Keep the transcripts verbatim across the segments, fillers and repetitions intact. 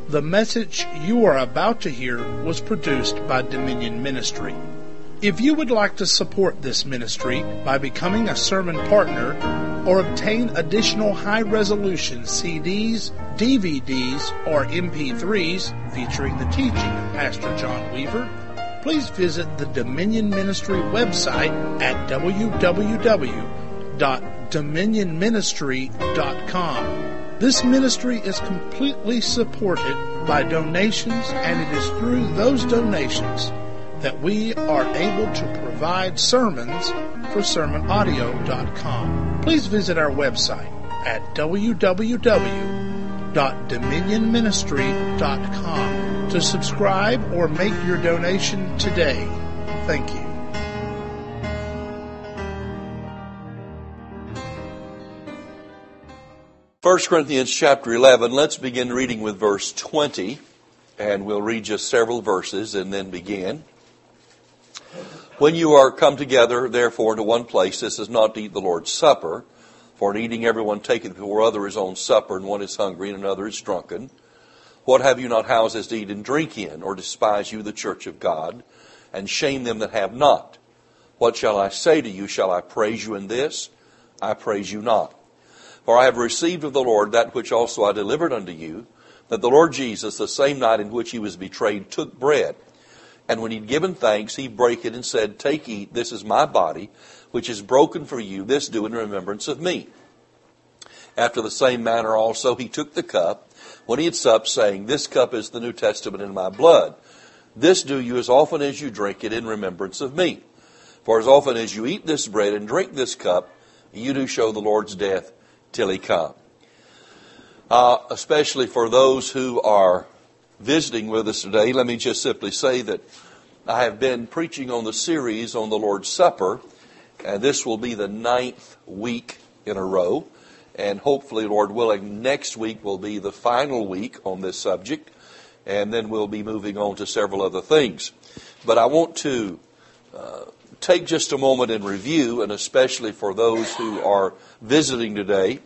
The message you are about to hear was produced by Dominion Ministry. If you would like to support this ministry by becoming a sermon partner or obtain additional high-resolution C Ds, D V Ds, or M P threes featuring the teaching of Pastor John Weaver, please visit the Dominion Ministry website at w w w dot dominion ministry dot com. This ministry is completely supported by donations, and it is through those donations that we are able to provide sermons for sermon audio dot com. Please visit our website at w w w dot dominion ministry dot com to subscribe or make your donation today. Thank you. First Corinthians chapter eleven, let's begin reading with verse twenty, and we'll read just several verses and then begin. When you are come together, therefore, into one place, this is not to eat the Lord's Supper, for in eating everyone taketh before other his own supper, and one is hungry and another is drunken. What have you not houses to eat and drink in, or despise you the church of God, and shame them that have not? What shall I say to you? Shall I praise you in this? I praise you not. For I have received of the Lord that which also I delivered unto you, that the Lord Jesus, the same night in which he was betrayed, took bread. And when he had given thanks, he brake it and said, Take, eat, this is my body, which is broken for you. This do in remembrance of me. After the same manner also he took the cup, when he had supped, saying, This cup is the New Testament in my blood. This do you as often as you drink it in remembrance of me. For as often as you eat this bread and drink this cup, you do show the Lord's death till he come. Uh, especially for those who are visiting with us today, let me just simply say that I have been preaching on the series on the Lord's Supper, and this will be the ninth week in a row, and hopefully, Lord willing, next week will be the final week on this subject, and then we'll be moving on to several other things. But I want to uh, take just a moment in review, and especially for those who are visiting today.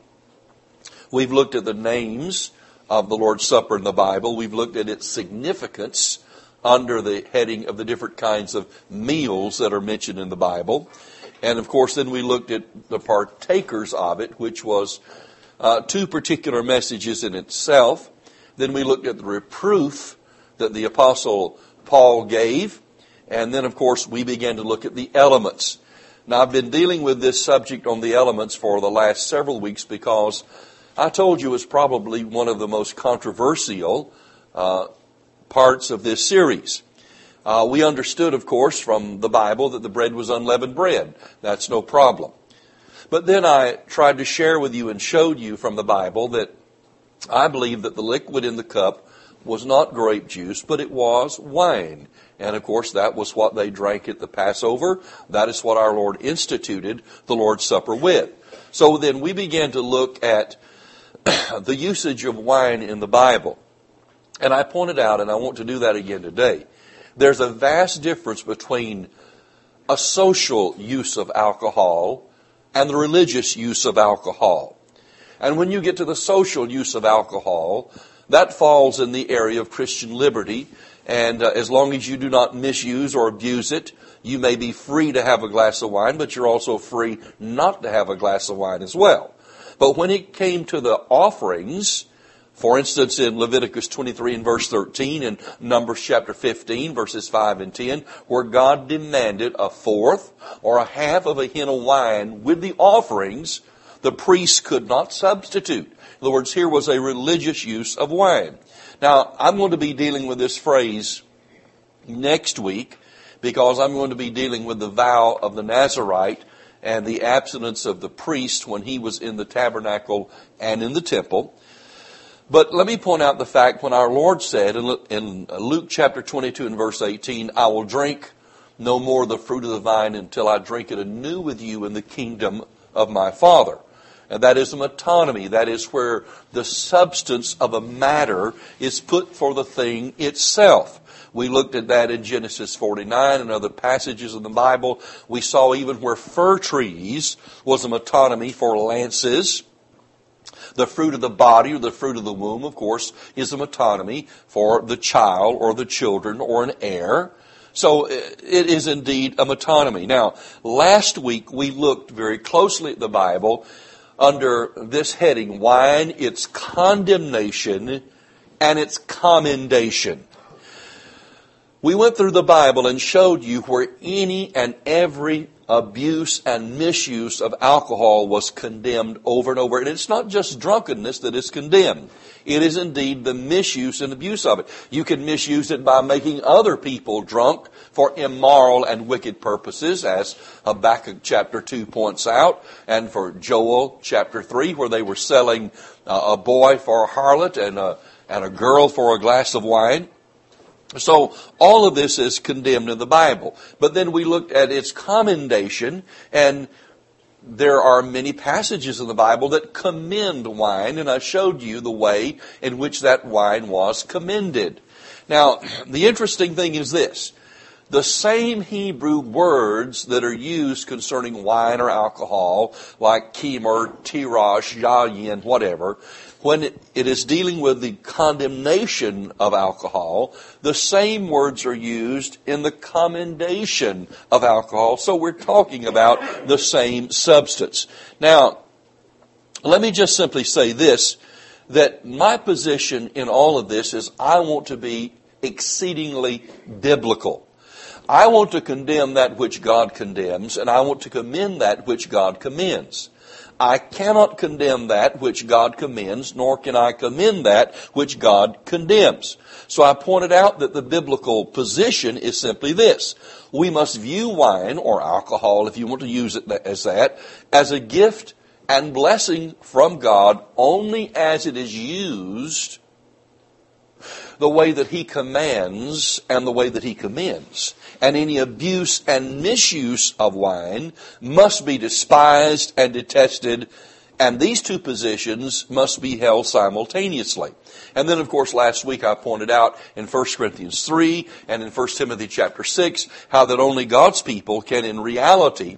We've looked at the names of the Lord's Supper in the Bible. We've looked at its significance under the heading of the different kinds of meals that are mentioned in the Bible. And of course, then we looked at the partakers of it, which was uh, two particular messages in itself. Then we looked at the reproof that the Apostle Paul gave. And then, of course, we began to look at the elements. Now, I've been dealing with this subject on the elements for the last several weeks because I told you it's probably one of the most controversial uh, parts of this series. Uh, we understood, of course, from the Bible that the bread was unleavened bread. That's no problem. But then I tried to share with you and showed you from the Bible that I believe that the liquid in the cup was not grape juice, but it was wine. And of course, that was what they drank at the Passover. That is what our Lord instituted the Lord's Supper with. So then we began to look at the usage of wine in the Bible. And I pointed out, and I want to do that again today, there's a vast difference between a social use of alcohol and the religious use of alcohol. And when you get to the social use of alcohol, that falls in the area of Christian liberty. And uh, as long as you do not misuse or abuse it, you may be free to have a glass of wine, but you're also free not to have a glass of wine as well. But when it came to the offerings, for instance, in Leviticus twenty-three and verse thirteen, and Numbers chapter fifteen, verses five and ten, where God demanded a fourth or a half of a hin of wine with the offerings, the priest could not substitute. In other words, here was a religious use of wine. Now, I'm going to be dealing with this phrase next week because I'm going to be dealing with the vow of the Nazirite and the abstinence of the priest when he was in the tabernacle and in the temple. But let me point out the fact when our Lord said in Luke chapter twenty-two and verse eighteen, I will drink no more the fruit of the vine until I drink it anew with you in the kingdom of my Father. And that is a metonymy. That is where the substance of a matter is put for the thing itself. We looked at that in Genesis forty-nine and other passages in the Bible. We saw even where fir trees was a metonymy for lances. The fruit of the body or the fruit of the womb, of course, is a metonymy for the child or the children or an heir. So it is indeed a metonymy. Now, last week we looked very closely at the Bible under this heading, wine, its condemnation and its commendation. We went through the Bible and showed you where any and every abuse and misuse of alcohol was condemned over and over. And it's not just drunkenness that is condemned. It is indeed the misuse and abuse of it. You can misuse it by making other people drunk for immoral and wicked purposes, as Habakkuk chapter two points out, and for Joel chapter three, where they were selling uh, a boy for a harlot and a, and a girl for a glass of wine. So all of this is condemned in the Bible. But then we looked at its commendation, and there are many passages in the Bible that commend wine, and I showed you the way in which that wine was commended. Now, the interesting thing is this. The same Hebrew words that are used concerning wine or alcohol, like kimer, tirash, yayin, whatever, when it, it is dealing with the condemnation of alcohol, the same words are used in the commendation of alcohol. So we're talking about the same substance. Now, let me just simply say this, that my position in all of this is I want to be exceedingly biblical. I want to condemn that which God condemns, and I want to commend that which God commends. I cannot condemn that which God commends, nor can I commend that which God condemns. So I pointed out that the biblical position is simply this. We must view wine, or alcohol, if you want to use it as that, as a gift and blessing from God only as it is used the way that He commands and the way that He commends. And any abuse and misuse of wine must be despised and detested, and these two positions must be held simultaneously. And then, of course, last week I pointed out in First Corinthians three and in First Timothy chapter six how that only God's people can in reality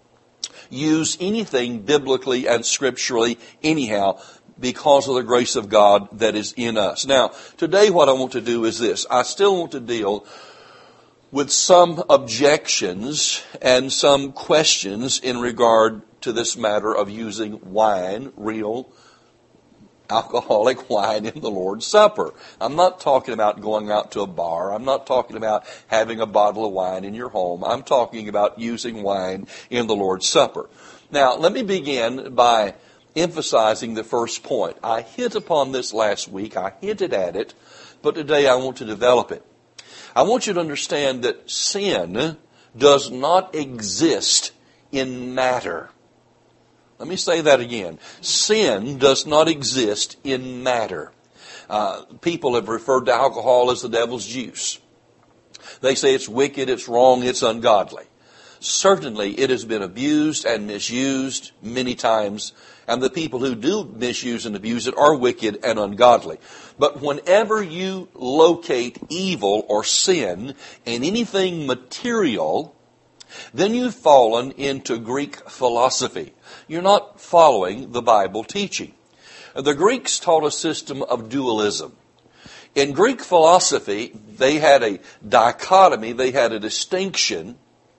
use anything biblically and scripturally anyhow, because of the grace of God that is in us. Now, today what I want to do is this. I still want to deal with some objections and some questions in regard to this matter of using wine, real alcoholic wine, in the Lord's Supper. I'm not talking about going out to a bar. I'm not talking about having a bottle of wine in your home. I'm talking about using wine in the Lord's Supper. Now, let me begin by emphasizing the first point. I hit upon this last week. I hinted at it, but today I want to develop it. I want you to understand that sin does not exist in matter. Let me say that again. Sin does not exist in matter. Uh, people have referred to alcohol as the devil's juice. They say it's wicked, it's wrong, it's ungodly. Certainly it has been abused and misused many times, and the people who do misuse and abuse it are wicked and ungodly. But whenever you locate evil or sin in anything material, then you've fallen into Greek philosophy. You're not following the Bible teaching. The Greeks taught a system of dualism. In Greek philosophy, they had a dichotomy, they had a distinction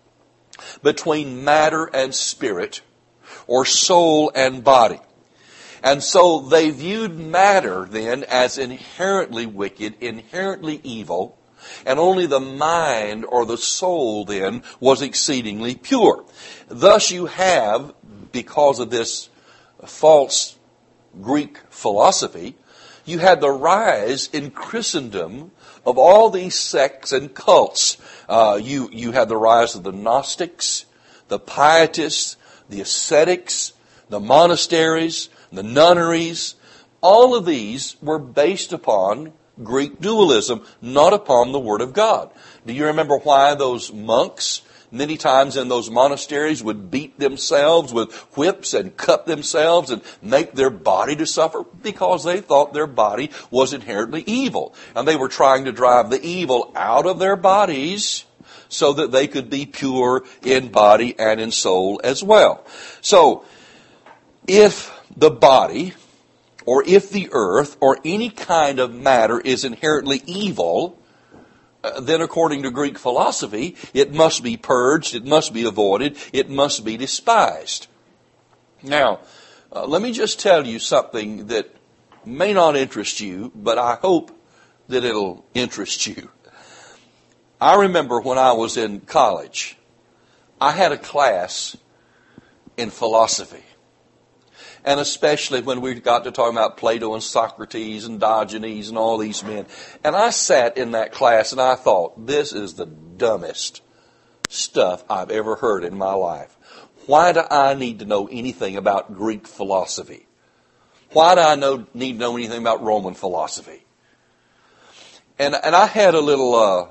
between matter and spirit, or soul and body. And so they viewed matter then as inherently wicked, inherently evil, and only the mind or the soul then was exceedingly pure. Thus you have, because of this false Greek philosophy, you had the rise in Christendom of all these sects and cults. Uh, you, you had the rise of the Gnostics, the Pietists, the ascetics, the monasteries, the nunneries. All of these were based upon Greek dualism, not upon the Word of God. Do you remember why those monks, many times in those monasteries, would beat themselves with whips and cut themselves and make their body to suffer? Because they thought their body was inherently evil. And they were trying to drive the evil out of their bodies so that they could be pure in body and in soul as well. So, if the body or if the earth or any kind of matter is inherently evil, uh, then according to Greek philosophy, it must be purged, it must be avoided, it must be despised. Now, uh, let me just tell you something that may not interest you, but I hope that it'll interest you. I remember when I was in college, I had a class in philosophy. And especially when we got to talking about Plato and Socrates and Diogenes and all these men. And I sat in that class and I thought, this is the dumbest stuff I've ever heard in my life. Why do I need to know anything about Greek philosophy? Why do I know, need to know anything about Roman philosophy? And, and I had a little uh,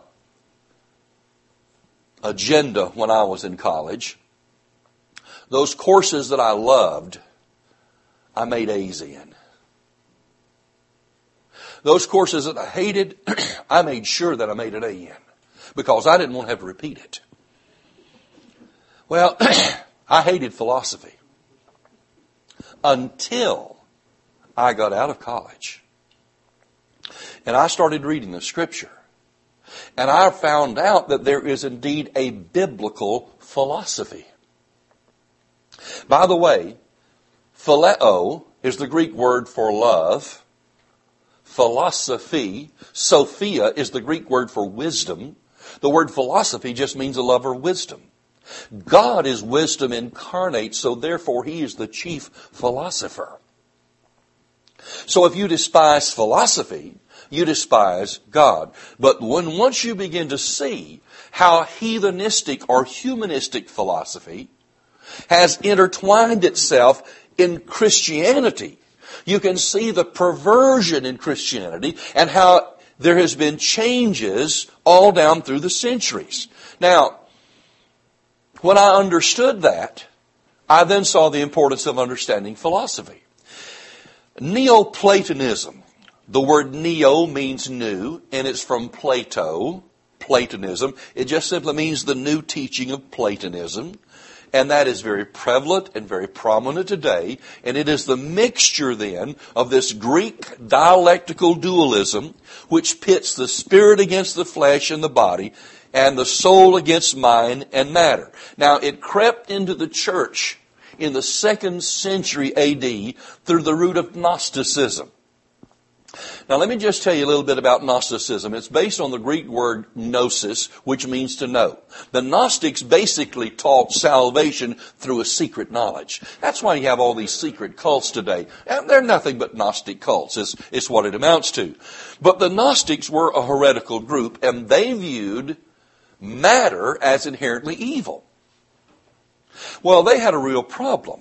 agenda when I was in college. Those courses that I loved, I made A's in. Those courses that I hated, I made sure that I made an A in. Because I didn't want to have to repeat it. Well, I hated philosophy. Until I got out of college. And I started reading the Scripture. And I found out that there is indeed a biblical philosophy. By the way, phileo is the Greek word for love. Philosophy, Sophia, is the Greek word for wisdom. The word philosophy just means a love of wisdom. God is wisdom incarnate, so therefore He is the chief philosopher. So if you despise philosophy, you despise God. But when once you begin to see how heathenistic or humanistic philosophy has intertwined itself in Christianity, you can see the perversion in Christianity and how there has been changes all down through the centuries. Now, when I understood that, I then saw the importance of understanding philosophy. Neoplatonism. The word neo means new, and it's from Plato, Platonism. It just simply means the new teaching of Platonism. And that is very prevalent and very prominent today. And it is the mixture then of this Greek dialectical dualism, which pits the spirit against the flesh and the body, and the soul against mind and matter. Now, it crept into the church in the second century A D through the root of Gnosticism. Now, let me just tell you a little bit about Gnosticism. It's based on the Greek word gnosis, which means to know. The Gnostics basically taught salvation through a secret knowledge. That's why you have all these secret cults today. And they're nothing but Gnostic cults, is, is what it amounts to. But the Gnostics were a heretical group, and they viewed matter as inherently evil. Well, they had a real problem.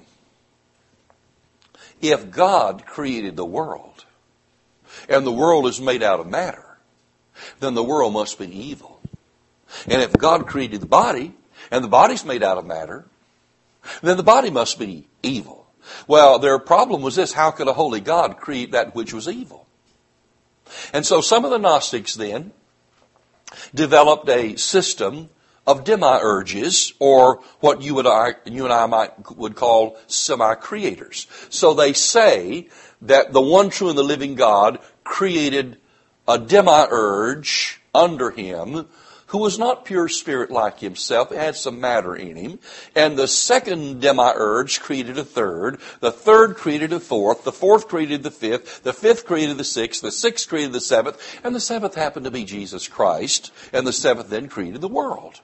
If God created the world, and the world is made out of matter, then the world must be evil. And if God created the body, and the body's made out of matter, then the body must be evil. Well, their problem was this: how could a holy God create that which was evil? And so some of the Gnostics then developed a system of demiurges, or what you, would, you and I might would call semi-creators. So they say that the one true and the living God created a demiurge under Him who was not pure spirit like Himself. It had some matter in him. And the second demiurge created a third. The third created a fourth. The fourth created the fifth. The fifth created the sixth. The sixth created the seventh. And the seventh happened to be Jesus Christ. And the seventh then created the world.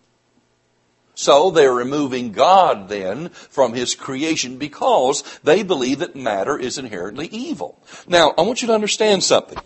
So they're removing God then from His creation because they believe that matter is inherently evil. Now, I want you to understand something.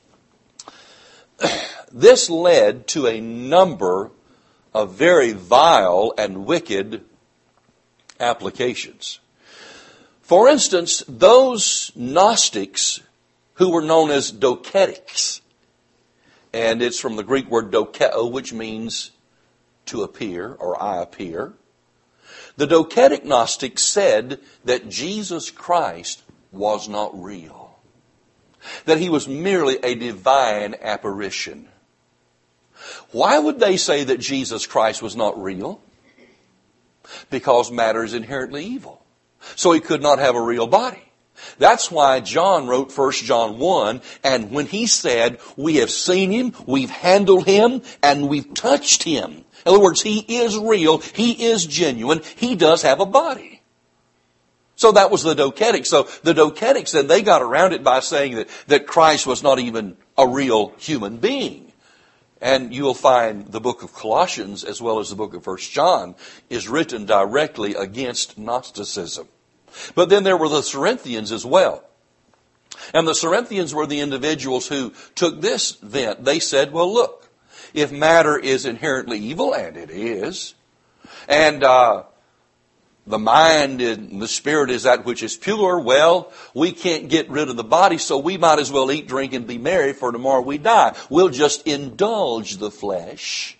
This led to a number of very vile and wicked applications. For instance, those Gnostics who were known as Docetics, and it's from the Greek word dokeo, which means to appear, or I appear. The Docetic Gnostics said that Jesus Christ was not real, that He was merely a divine apparition. Why would they say that Jesus Christ was not real? Because matter is inherently evil. So He could not have a real body. That's why John wrote First John one, and when he said, we have seen him, we've handled him, and we've touched him. In other words, he is real, he is genuine, he does have a body. So that was the Docetics. So the Docetics, then they got around it by saying that, that Christ was not even a real human being. And you will find the book of Colossians, as well as the book of First John, is written directly against Gnosticism. But then there were the Cerinthians as well. And the Cerinthians were the individuals who took this vent. They said, well, look, if matter is inherently evil, and it is, and uh, the mind and the spirit is that which is pure, well, we can't get rid of the body, so we might as well eat, drink, and be merry, for tomorrow we die. We'll just indulge the flesh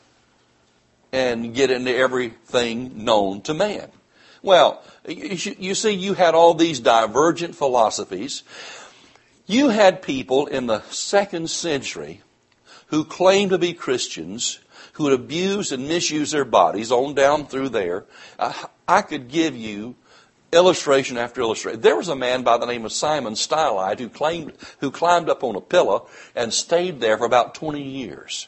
and get into everything known to man. Well, you see, you had all these divergent philosophies. You had people in the second century who claimed to be Christians, who would abuse and misuse their bodies on down through there. I could give you illustration after illustration. There was a man by the name of Simon Stylite who claimed, who climbed up on a pillow and stayed there for about twenty years.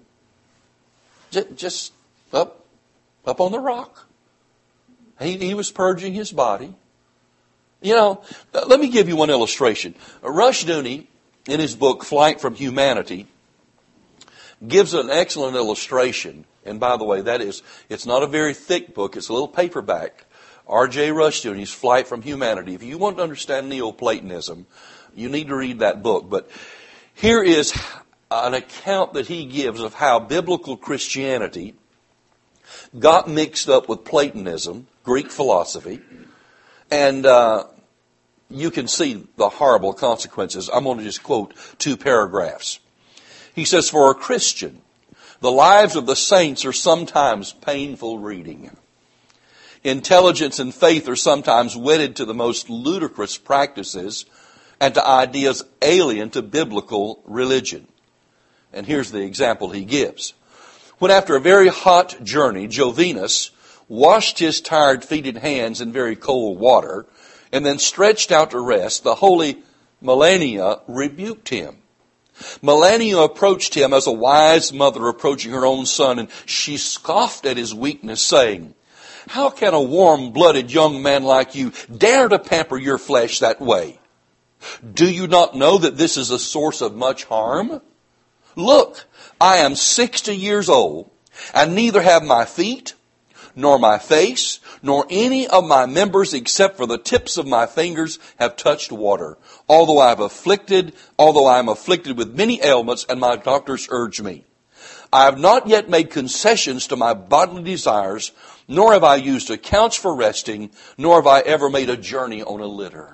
Just, just up, up on the rock. He, he was purging his body. You know, let me give you one illustration. Rushdoony, in his book, Flight from Humanity, gives an excellent illustration. And by the way, that is, it's not a very thick book. It's a little paperback. R J Rushdoony's Flight from Humanity. If you want to understand Neoplatonism, you need to read that book. But here is an account that he gives of how biblical Christianity got mixed up with Platonism, Greek philosophy, and uh, you can see the horrible consequences. I'm going to just quote two paragraphs. He says, for a Christian, the lives of the saints are sometimes painful reading. Intelligence and faith are sometimes wedded to the most ludicrous practices and to ideas alien to biblical religion. And here's the example he gives. When after a very hot journey, Jovinus washed his tired feet and hands in very cold water and then stretched out to rest, the holy Melania rebuked him. Melania approached him as a wise mother approaching her own son, and she scoffed at his weakness, saying, how can a warm-blooded young man like you dare to pamper your flesh that way? Do you not know that this is a source of much harm? Look, I am sixty years old, and neither have my feet, nor my face, nor any of my members except for the tips of my fingers have touched water. Although I have afflicted, although I am afflicted with many ailments, and my doctors urge me. I have not yet made concessions to my bodily desires, nor have I used a couch for resting, nor have I ever made a journey on a litter.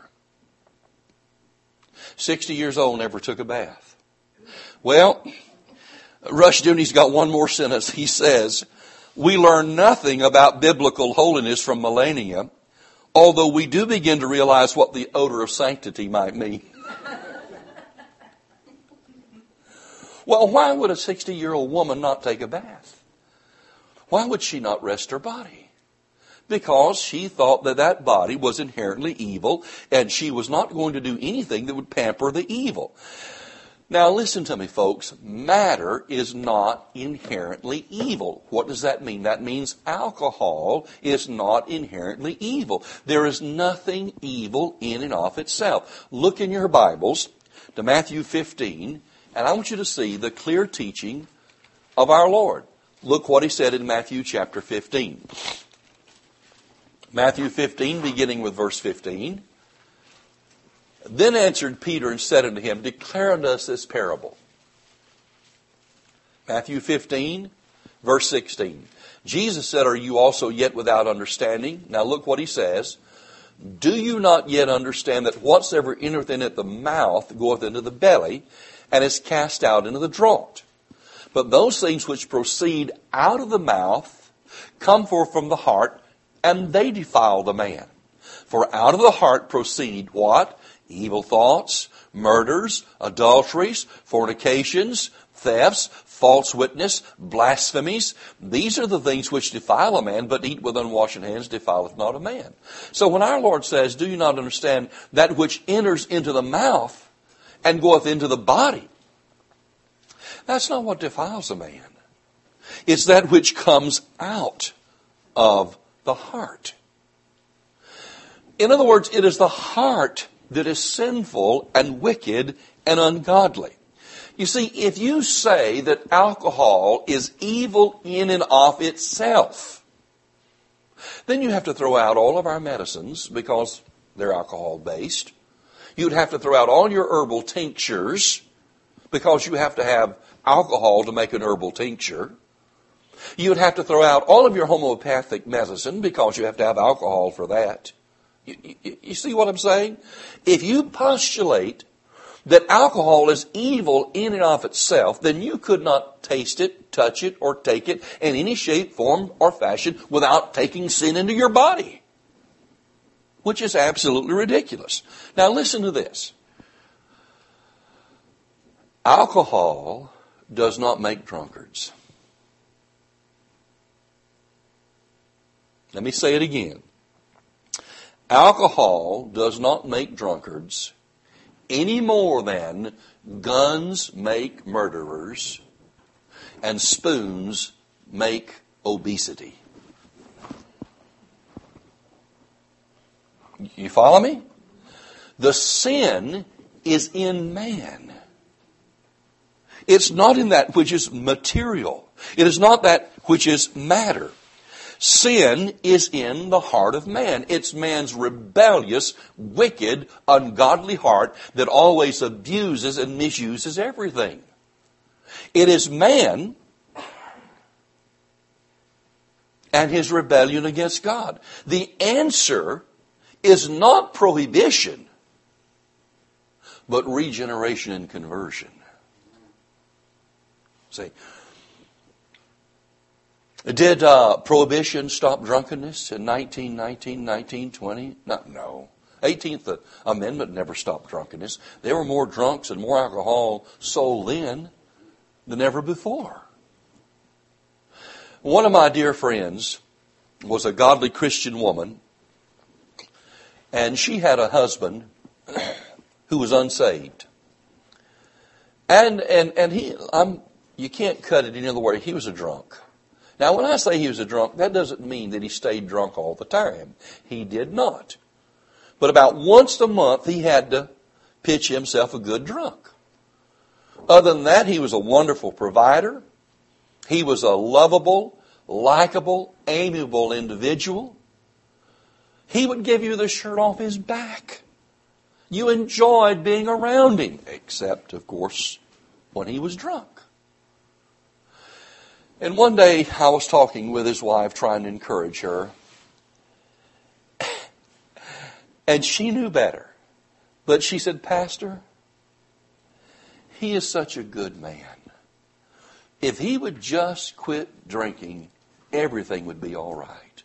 Sixty years old, never took a bath. Well, Rushdoony's got one more sentence. He says, we learn nothing about biblical holiness from Melania, although we do begin to realize what the odor of sanctity might mean. Well, why would a sixty-year-old woman not take a bath? Why would she not rest her body? Because she thought that that body was inherently evil, and she was not going to do anything that would pamper the evil. Now listen to me, folks. Matter is not inherently evil. What does that mean? That means alcohol is not inherently evil. There is nothing evil in and of itself. Look in your Bibles to Matthew fifteen, and I want you to see the clear teaching of our Lord. Look what he said in Matthew chapter fifteen. Matthew fifteen, beginning with verse fifteen. Then answered Peter and said unto him, declare unto us this parable. Matthew fifteen, verse sixteen. Jesus said, are you also yet without understanding? Now look what he says. Do you not yet understand that whatsoever entereth in at the mouth goeth into the belly, and is cast out into the draught? But those things which proceed out of the mouth come forth from the heart, and they defile the man. For out of the heart proceed what? Evil thoughts, murders, adulteries, fornications, thefts, false witness, blasphemies. These are the things which defile a man, but eat with unwashen hands defileth not a man. So when our Lord says, do you not understand that which enters into the mouth and goeth into the body? That's not what defiles a man. It's that which comes out of the heart. In other words, it is the heart that is sinful and wicked and ungodly. You see, if you say that alcohol is evil in and of itself, then you have to throw out all of our medicines because they're alcohol-based. You'd have to throw out all your herbal tinctures because you have to have alcohol to make an herbal tincture. You would have to throw out all of your homeopathic medicine because you have to have alcohol for that. You, you, you see what I'm saying? If you postulate that alcohol is evil in and of itself, then you could not taste it, touch it, or take it in any shape, form, or fashion without taking sin into your body, which is absolutely ridiculous. Now listen to this. Alcohol does not make drunkards. Let me say it again. Alcohol does not make drunkards any more than guns make murderers and spoons make obesity. You follow me? The sin is in man. It's not in that which is material. It is not that which is matter. Sin is in the heart of man. It's man's rebellious, wicked, ungodly heart that always abuses and misuses everything. It is man and his rebellion against God. The answer is not prohibition, but regeneration and conversion. See, did uh, prohibition stop drunkenness in nineteen nineteen, nineteen twenty? No. no. eighteenth Amendment never stopped drunkenness. There were more drunks and more alcohol sold then than ever before. One of my dear friends was a godly Christian woman, and she had a husband who was unsaved. And and and he, I'm, you can't cut it any other way. He was a drunk. Now, when I say he was a drunk, that doesn't mean that he stayed drunk all the time. He did not. But about once a month, he had to pitch himself a good drunk. Other than that, he was a wonderful provider. He was a lovable, likable, amiable individual. He would give you the shirt off his back. You enjoyed being around him, except, of course, when he was drunk. And one day I was talking with his wife, trying to encourage her. And she knew better. But she said, Pastor, he is such a good man. If he would just quit drinking, everything would be all right.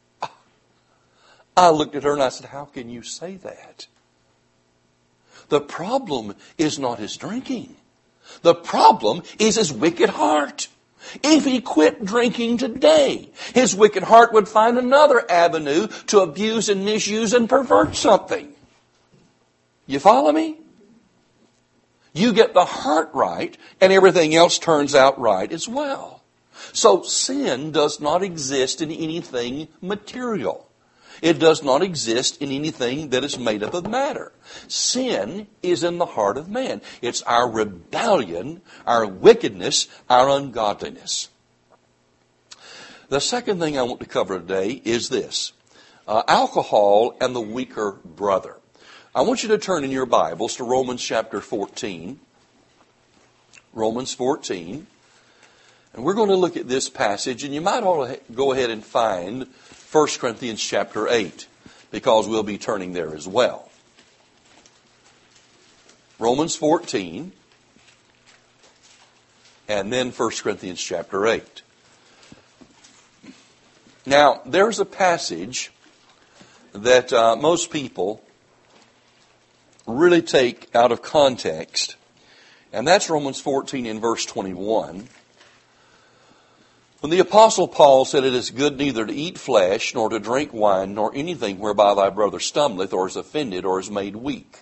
I looked at her and I said, how can you say that? The problem is not his drinking. The problem is his wicked heart. If he quit drinking today, his wicked heart would find another avenue to abuse and misuse and pervert something. You follow me? You get the heart right, and everything else turns out right as well. So sin does not exist in anything material. It does not exist in anything that is made up of matter. Sin is in the heart of man. It's our rebellion, our wickedness, our ungodliness. The second thing I want to cover today is this. Uh, alcohol and the weaker brother. I want you to turn in your Bibles to Romans chapter fourteen. Romans fourteen. And we're going to look at this passage, and you might ought to go ahead and find First Corinthians chapter eight, because we'll be turning there as well. Romans fourteen, and then First Corinthians chapter eight. Now, there's a passage that uh, most people really take out of context And that's Romans fourteen in verse twenty-one. When the Apostle Paul said, "It is good neither to eat flesh, nor to drink wine, nor anything whereby thy brother stumbleth, or is offended, or is made weak."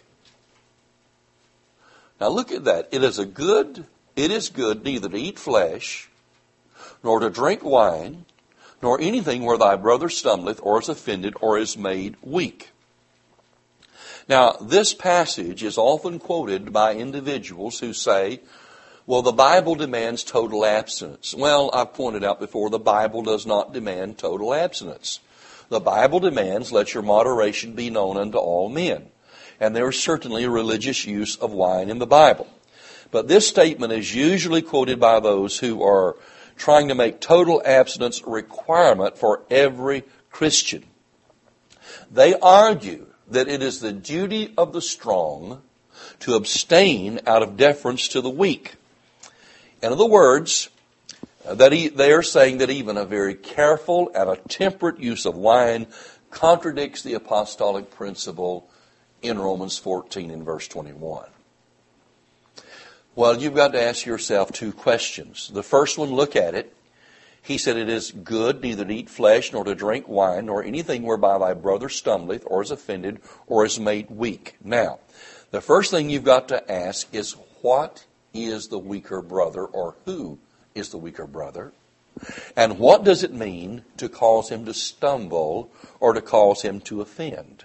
Now look at that. It is a good, it is good neither to eat flesh, nor to drink wine, nor anything where thy brother stumbleth, or is offended, or is made weak. Now, this passage is often quoted by individuals who say, well, the Bible demands total abstinence. Well, I've pointed out before, the Bible does not demand total abstinence. The Bible demands, let your moderation be known unto all men. And there is certainly a religious use of wine in the Bible. But this statement is usually quoted by those who are trying to make total abstinence a requirement for every Christian. They argue that it is the duty of the strong to abstain out of deference to the weak. In other words, that he, they are saying that even a very careful and a temperate use of wine contradicts the apostolic principle in Romans fourteen and verse twenty-one. Well, you've got to ask yourself two questions. The first one, look at it. He said, "It is good neither to eat flesh, nor to drink wine, nor anything whereby thy brother stumbleth, or is offended, or is made weak." Now, the first thing you've got to ask is, what is the weaker brother, or who is the weaker brother? And what does it mean to cause him to stumble or to cause him to offend?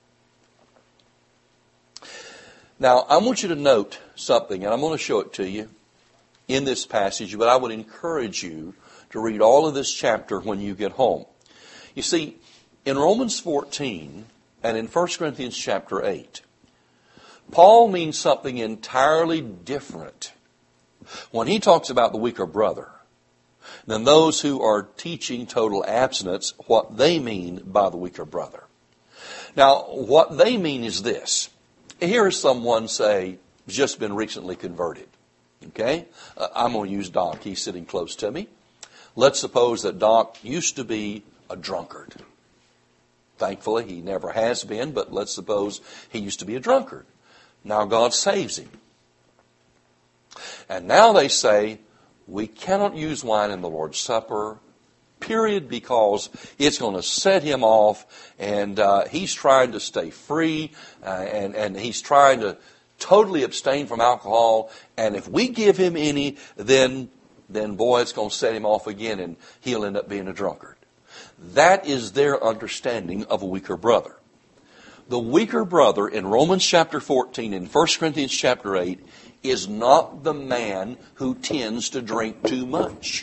Now, I want you to note something, and I'm going to show it to you in this passage, but I would encourage you to read all of this chapter when you get home. You see, in Romans fourteen and in First Corinthians chapter eight, Paul means something entirely different when he talks about the weaker brother than those who are teaching total abstinence, what they mean by the weaker brother. Now, what they mean is this. Here is someone, say, just been recently converted. Okay? Uh, I'm going to use Doc. He's sitting close to me. Let's suppose that Doc used to be a drunkard. Thankfully, he never has been, but let's suppose he used to be a drunkard. Now God saves him. And now they say, we cannot use wine in the Lord's Supper, period, because it's going to set him off, and uh, he's trying to stay free, uh, and, and he's trying to totally abstain from alcohol, and if we give him any, then, then boy, it's going to set him off again, and he'll end up being a drunkard. That is their understanding of a weaker brother. The weaker brother in Romans chapter fourteen and First Corinthians chapter eight is not the man who tends to drink too much.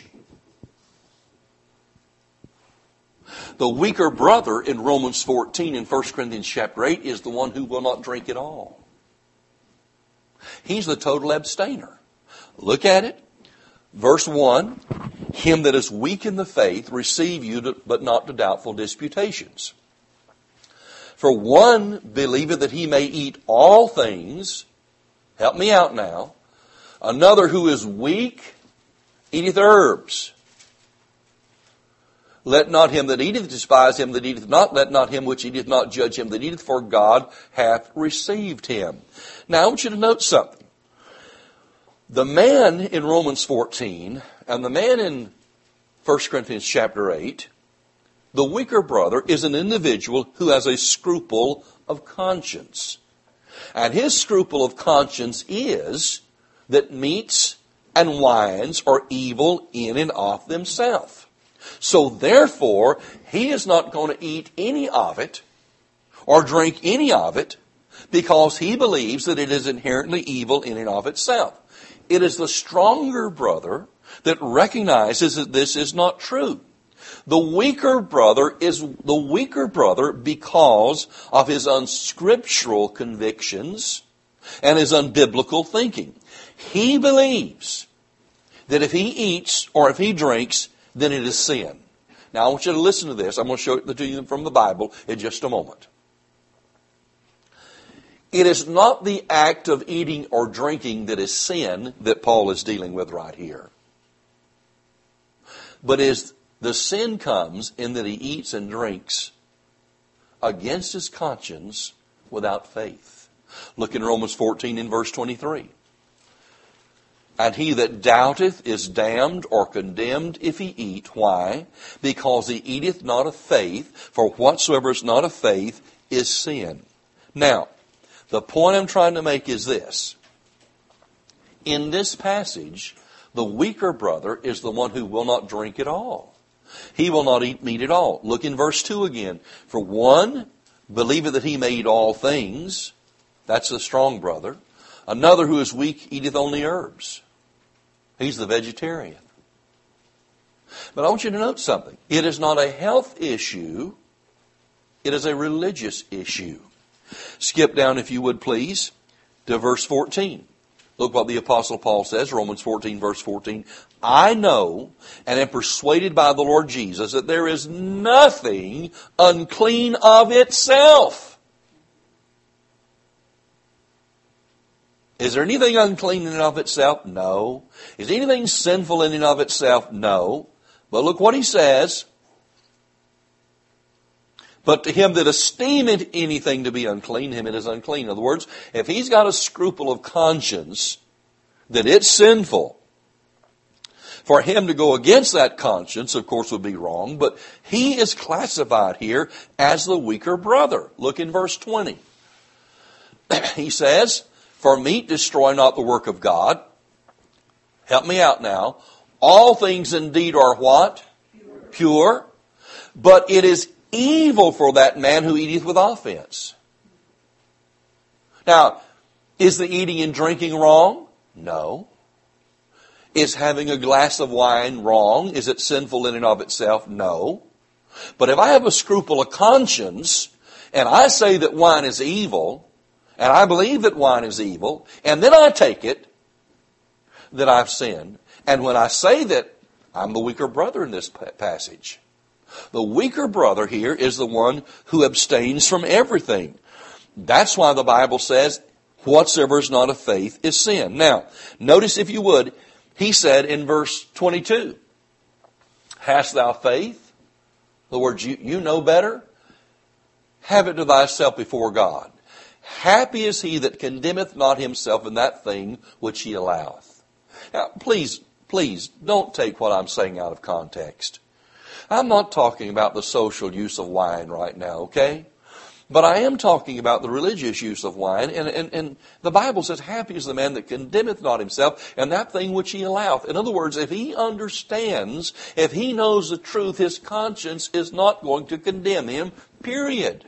The weaker brother in Romans fourteen and First Corinthians chapter eight is the one who will not drink at all. He's the total abstainer. Look at it. Verse one, him that is weak in the faith receive you, to, but not to doubtful disputations. For one believeth that he may eat all things. Help me out now. Another who is weak eateth herbs. Let not him that eateth despise him that eateth not. Let not him which eateth not judge him that eateth, for God hath received him. Now I want you to note something. The man in Romans fourteen and the man in First Corinthians chapter eight, the weaker brother is an individual who has a scruple of conscience. And his scruple of conscience is that meats and wines are evil in and of themselves. So therefore, he is not going to eat any of it or drink any of it because he believes that it is inherently evil in and of itself. It is the stronger brother that recognizes that this is not true. The weaker brother is the weaker brother because of his unscriptural convictions and his unbiblical thinking. He believes that if he eats or if he drinks, then it is sin. Now I want you to listen to this. I'm going to show it to you from the Bible in just a moment. It is not the act of eating or drinking that is sin that Paul is dealing with right here. But is the sin comes in that he eats and drinks against his conscience without faith. Look in Romans fourteen in verse twenty-three. And he that doubteth is damned or condemned if he eat. Why? Because he eateth not of faith, for whatsoever is not of faith is sin. Now, the point I'm trying to make is this. In this passage, the weaker brother is the one who will not drink at all. He will not eat meat at all. Look in verse two again. For one believeth that he may eat all things. That's the strong brother. Another who is weak eateth only herbs. He's the vegetarian. But I want you to note something. It is not a health issue. It is a religious issue. Skip down, if you would please, to verse fourteen. Look what the Apostle Paul says, Romans fourteen, verse fourteen. I know and am persuaded by the Lord Jesus that there is nothing unclean of itself. Is there anything unclean in and of itself? No. Is anything sinful in and of itself? No. But look what he says. But to him that esteemeth anything to be unclean, him it is unclean. In other words, if he's got a scruple of conscience that it's sinful, for him to go against that conscience, of course, would be wrong. But he is classified here as the weaker brother. Look in verse twenty. He says, for meat destroy not the work of God. Help me out now. All things indeed are what? Pure. Pure. But it is evil for that man who eateth with offense. Now, is the eating and drinking wrong? No. Is having a glass of wine wrong? Is it sinful in and of itself? No. But if I have a scruple of conscience, and I say that wine is evil, and I believe that wine is evil, and then I take it, that I've sinned. And when I say that, I'm the weaker brother in this passage. The weaker brother here is the one who abstains from everything. That's why the Bible says, whatsoever is not of faith is sin. Now, notice if you would, he said in verse twenty-two, hast thou faith? In other words, you, you know better? Have it to thyself before God. Happy is he that condemneth not himself in that thing which he alloweth. Now, please, please, don't take what I'm saying out of context. I'm not talking about the social use of wine right now, okay? But I am talking about the religious use of wine. And, and, and the Bible says, happy is the man that condemneth not himself in that thing which he alloweth. In other words, if he understands, if he knows the truth, his conscience is not going to condemn him, period.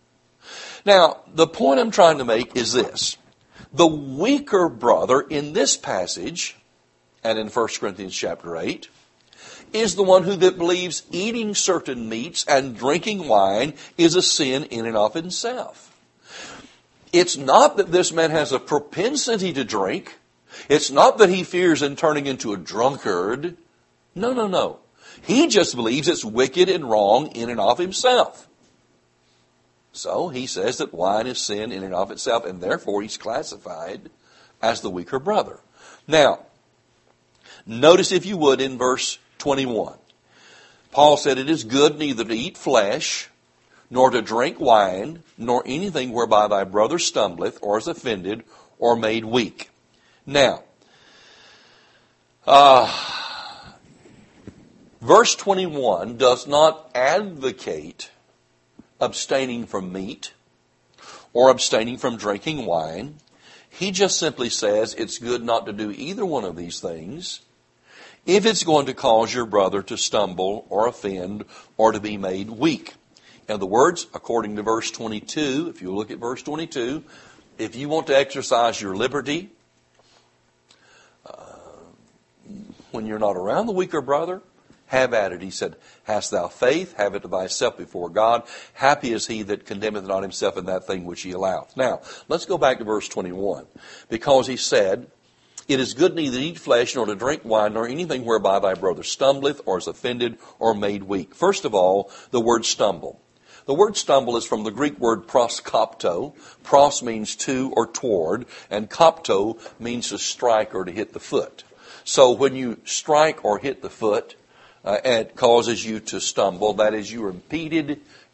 Now, the point I'm trying to make is this. The weaker brother in this passage, and in First Corinthians chapter eight, is the one who that believes eating certain meats and drinking wine is a sin in and of itself. It's not that this man has a propensity to drink. It's not that he fears in turning into a drunkard. No, no, no. He just believes it's wicked and wrong in and of himself. So he says that wine is sin in and of itself, and therefore he's classified as the weaker brother. Now, notice if you would in verse twenty-one. Paul said, it is good neither to eat flesh, nor to drink wine, nor anything whereby thy brother stumbleth, or is offended, or made weak. Now, uh, verse twenty-one does not advocate abstaining from meat or abstaining from drinking wine. He just simply says it's good not to do either one of these things if it's going to cause your brother to stumble or offend or to be made weak. In other words, according to verse twenty-two, if you look at verse twenty-two, if you want to exercise your liberty uh, when you're not around the weaker brother, have at it. He said, hast thou faith? Have it to thyself before God. Happy is he that condemneth not himself in that thing which he alloweth. Now, let's go back to verse twenty-one. Because he said, it is good neither to eat flesh, nor to drink wine, nor anything whereby thy brother stumbleth, or is offended, or made weak. First of all, the word stumble. The word stumble is from the Greek word proskopto. Pros means to or toward, and kopto means to strike or to hit the foot. So when you strike or hit the foot, uh, it causes you to stumble. That is, you are impeded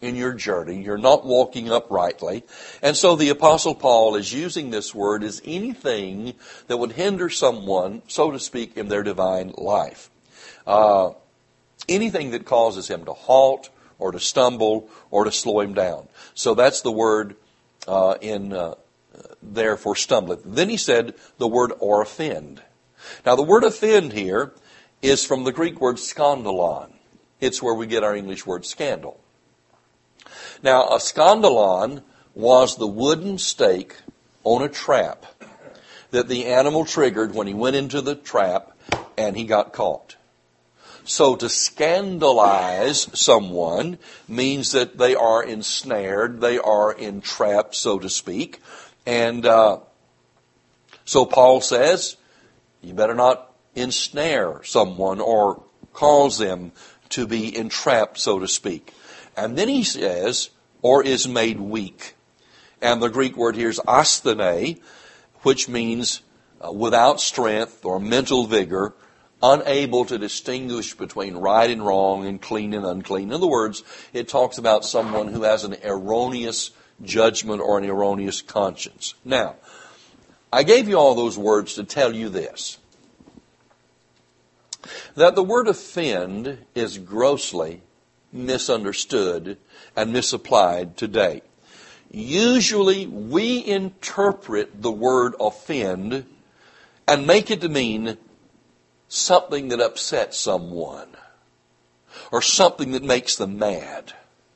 in your journey. You're not walking uprightly. And so the Apostle Paul is using this word as anything that would hinder someone, so to speak, in their divine life. Uh, anything that causes him to halt or to stumble or to slow him down. So that's the word uh, in uh, there for stumbling. Then he said the word or offend. Now the word offend here is from the Greek word skandalon. It's where we get our English word scandal. Now, a skandalon was the wooden stake on a trap that the animal triggered when he went into the trap and he got caught. So to scandalize someone means that they are ensnared, they are entrapped, so to speak. And uh, so Paul says, you better not ensnare someone or cause them to be entrapped, so to speak. And then he says, or is made weak. And the Greek word here is asthene, which means uh, without strength or mental vigor, unable to distinguish between right and wrong and clean and unclean. In other words, it talks about someone who has an erroneous judgment or an erroneous conscience. Now, I gave you all those words to tell you this, that the word offend is grossly misunderstood and misapplied today. Usually we interpret the word offend and make it to mean something that upsets someone or something that makes them mad.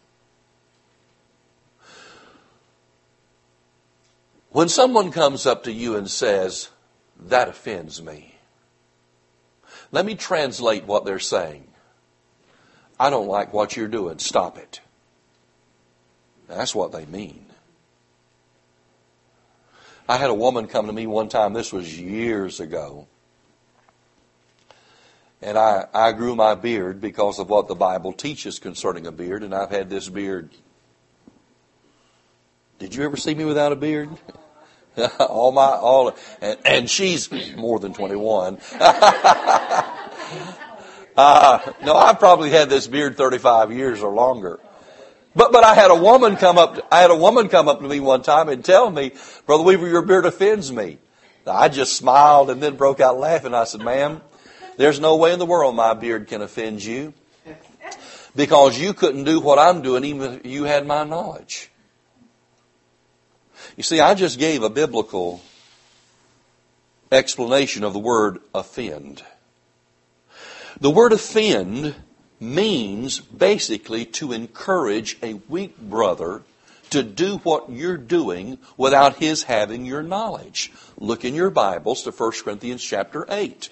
When someone comes up to you and says, that offends me, let me translate what they're saying. I don't like what you're doing. Stop it. That's what they mean. I had a woman come to me one time, this was years ago, and I, I grew my beard because of what the Bible teaches concerning a beard, and I've had this beard. Did you ever see me without a beard? all my, all, and, and she's more than twenty-one. uh, no, I've probably had this beard thirty-five years or longer. But, but I had a woman come up, to, I had a woman come up to me one time and tell me, Brother Weaver, your beard offends me. I just smiled and then broke out laughing. I said, ma'am, there's no way in the world my beard can offend you, because you couldn't do what I'm doing even if you had my knowledge. You see, I just gave a biblical explanation of the word offend. The word offend means basically to encourage a weak brother to do what you're doing without his having your knowledge. Look in your Bibles to First Corinthians chapter eight.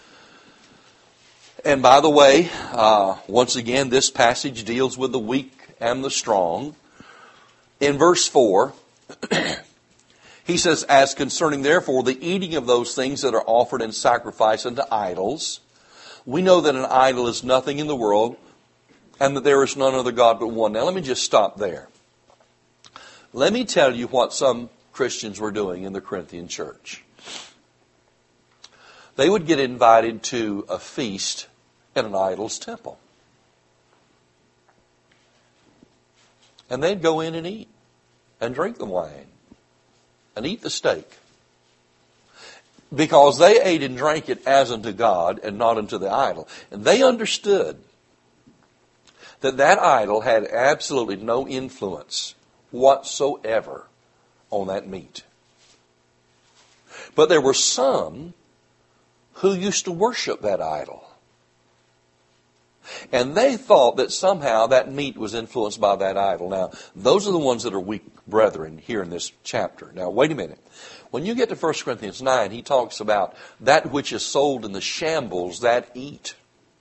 And by the way, uh, once again, this passage deals with the weak and the strong. In verse four, he says, as concerning therefore the eating of those things that are offered in sacrifice unto idols, we know that an idol is nothing in the world, and that there is none other God but one. Now let me just stop there. Let me tell you what some Christians were doing in the Corinthian church. They would get invited to a feast in an idol's temple. And they'd go in and eat and drink the wine and eat the steak, because they ate and drank it as unto God and not unto the idol. And they understood that that idol had absolutely no influence whatsoever on that meat. But there were some who used to worship that idol. And they thought that somehow that meat was influenced by that idol. Now, those are the ones that are weak brethren here in this chapter. Now, wait a minute. When you get to First Corinthians nine, he talks about that which is sold in the shambles that eat.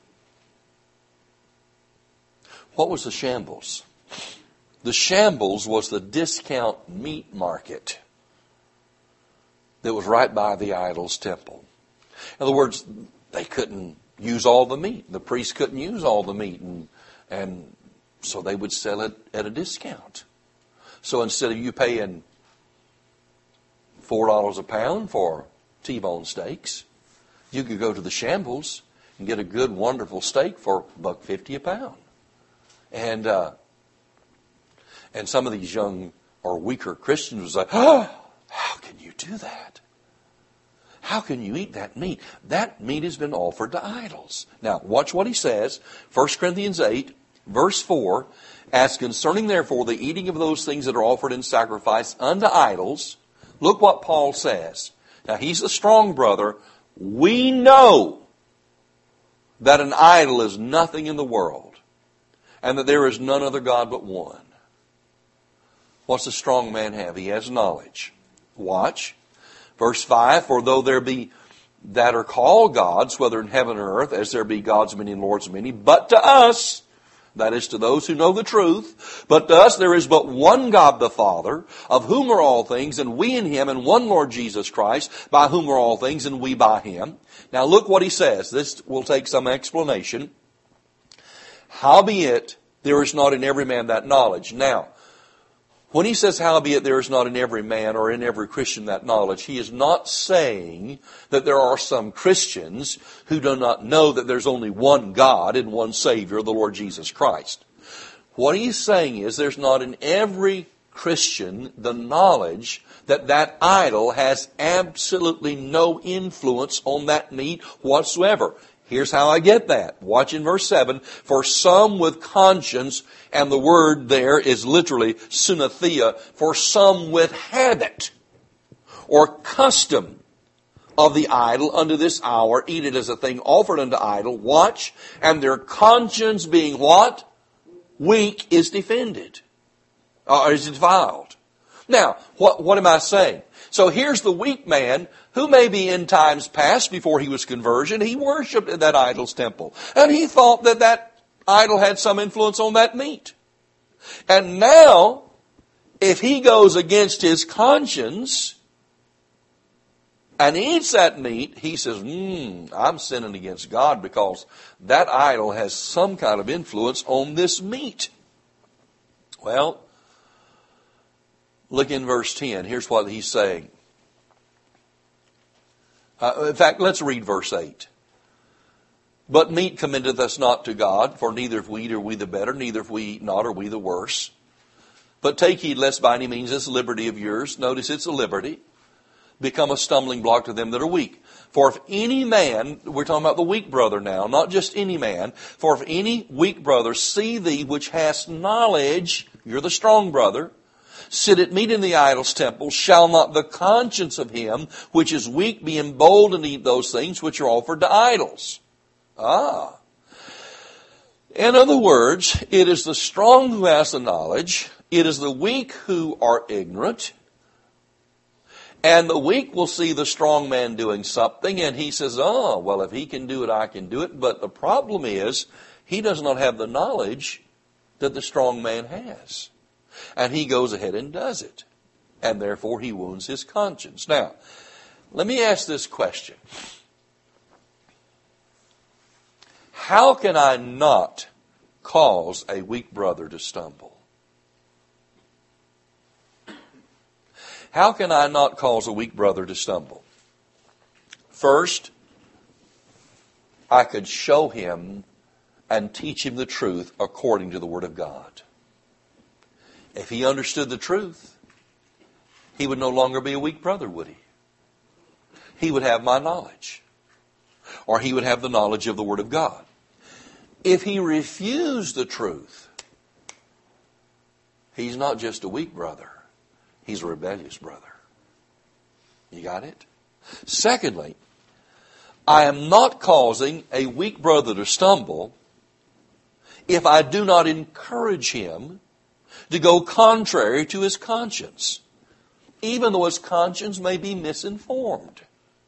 What was the shambles? The shambles was the discount meat market that was right by the idol's temple. In other words, they couldn't use all the meat. The priests couldn't use all the meat, and and so they would sell it at a discount. So instead of you paying four dollars a pound for T-bone steaks, you could go to the shambles and get a good, wonderful steak for a buck fifty a pound. And uh, And some of these young or weaker Christians was like, oh, how can you do that? How can you eat that meat? That meat has been offered to idols. Now, watch what he says. First Corinthians eight, verse four. As concerning, therefore, the eating of those things that are offered in sacrifice unto idols, look what Paul says. Now, he's a strong brother. We know that an idol is nothing in the world, and that there is none other God but one. What's the strong man have? He has knowledge. Watch. Verse five, for though there be that are called gods, whether in heaven or earth, as there be gods many and lords many, but to us, that is to those who know the truth, but to us there is but one God the Father, of whom are all things, and we in Him, and one Lord Jesus Christ, by whom are all things, and we by Him. Now look what he says. This will take some explanation. Howbeit, there is not in every man that knowledge. Now, when he says, howbeit there is not in every man or in every Christian that knowledge, he is not saying that there are some Christians who do not know that there's only one God and one Savior, the Lord Jesus Christ. What he's saying is there's not in every Christian the knowledge that that idol has absolutely no influence on that meat whatsoever. Here's how I get that. Watch in verse seven. For some with conscience, and the word there is literally sunathia, for some with habit or custom of the idol unto this hour, eat it as a thing offered unto idol. Watch. And their conscience being what? Weak is defended. Or is defiled. Now, what, what am I saying? So here's the weak man who maybe in times past, before he was conversion, he worshipped in that idol's temple. And he thought that that idol had some influence on that meat. And now, if he goes against his conscience and eats that meat, he says, hmm, I'm sinning against God because that idol has some kind of influence on this meat. Well, look in verse ten. Here's what he's saying. Uh, in fact, let's read verse eight. But meat commendeth us not to God, for neither if we eat are we the better, neither if we eat not are we the worse. But take heed lest by any means this liberty of yours, notice it's a liberty, become a stumbling block to them that are weak. For if any man, we're talking about the weak brother now, not just any man, for if any weak brother see thee which hast knowledge, you're the strong brother, sit at meat in the idol's temple, shall not the conscience of him which is weak be emboldened to eat those things which are offered to idols? Ah. In other words, it is the strong who has the knowledge, it is the weak who are ignorant, and the weak will see the strong man doing something, and he says, oh, well, if he can do it, I can do it. But the problem is, he does not have the knowledge that the strong man has. And he goes ahead and does it. And therefore he wounds his conscience. Now, let me ask this question. How can I not cause a weak brother to stumble? How can I not cause a weak brother to stumble? First, I could show him and teach him the truth according to the Word of God. If he understood the truth, he would no longer be a weak brother, would he? He would have my knowledge. Or he would have the knowledge of the Word of God. If he refused the truth, he's not just a weak brother. He's a rebellious brother. You got it? Secondly, I am not causing a weak brother to stumble if I do not encourage him to go contrary to his conscience, even though his conscience may be misinformed.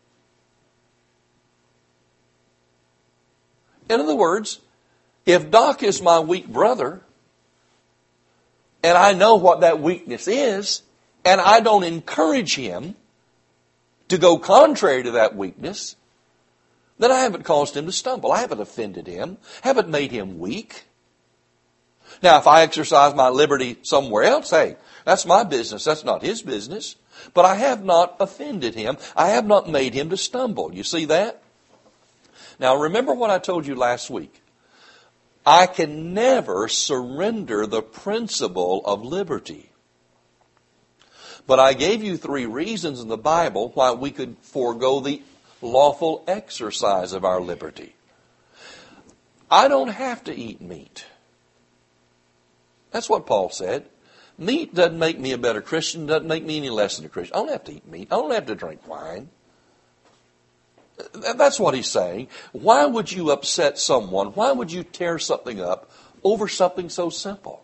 In other words, if Doc is my weak brother, and I know what that weakness is, and I don't encourage him to go contrary to that weakness, then I haven't caused him to stumble. I haven't offended him, haven't made him weak. Now, if I exercise my liberty somewhere else, hey, that's my business. That's not his business. But I have not offended him. I have not made him to stumble. You see that? Now, remember what I told you last week. I can never surrender the principle of liberty. But I gave you three reasons in the Bible why we could forego the lawful exercise of our liberty. I don't have to eat meat. That's what Paul said. Meat doesn't make me a better Christian, doesn't make me any less than a Christian. I don't have to eat meat. I don't have to drink wine. That's what he's saying. Why would you upset someone? Why would you tear something up over something so simple?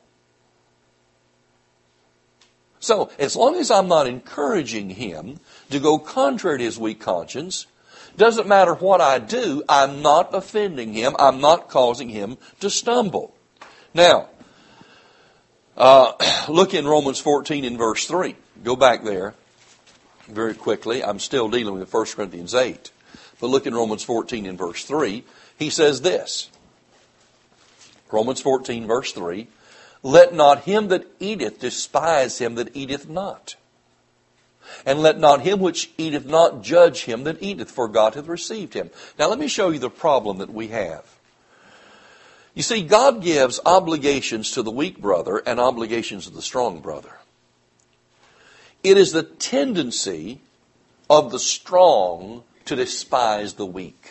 So, as long as I'm not encouraging him to go contrary to his weak conscience, doesn't matter what I do, I'm not offending him. I'm not causing him to stumble. Now, uh, look in Romans fourteen in verse three. Go back there very quickly. I'm still dealing with First Corinthians eight. But look in Romans fourteen in verse three. He says this. Romans fourteen verse three. Let not him that eateth despise him that eateth not. And let not him which eateth not judge him that eateth, for God hath received him. Now let me show you the problem that we have. You see, God gives obligations to the weak brother and obligations to the strong brother. It is the tendency of the strong to despise the weak.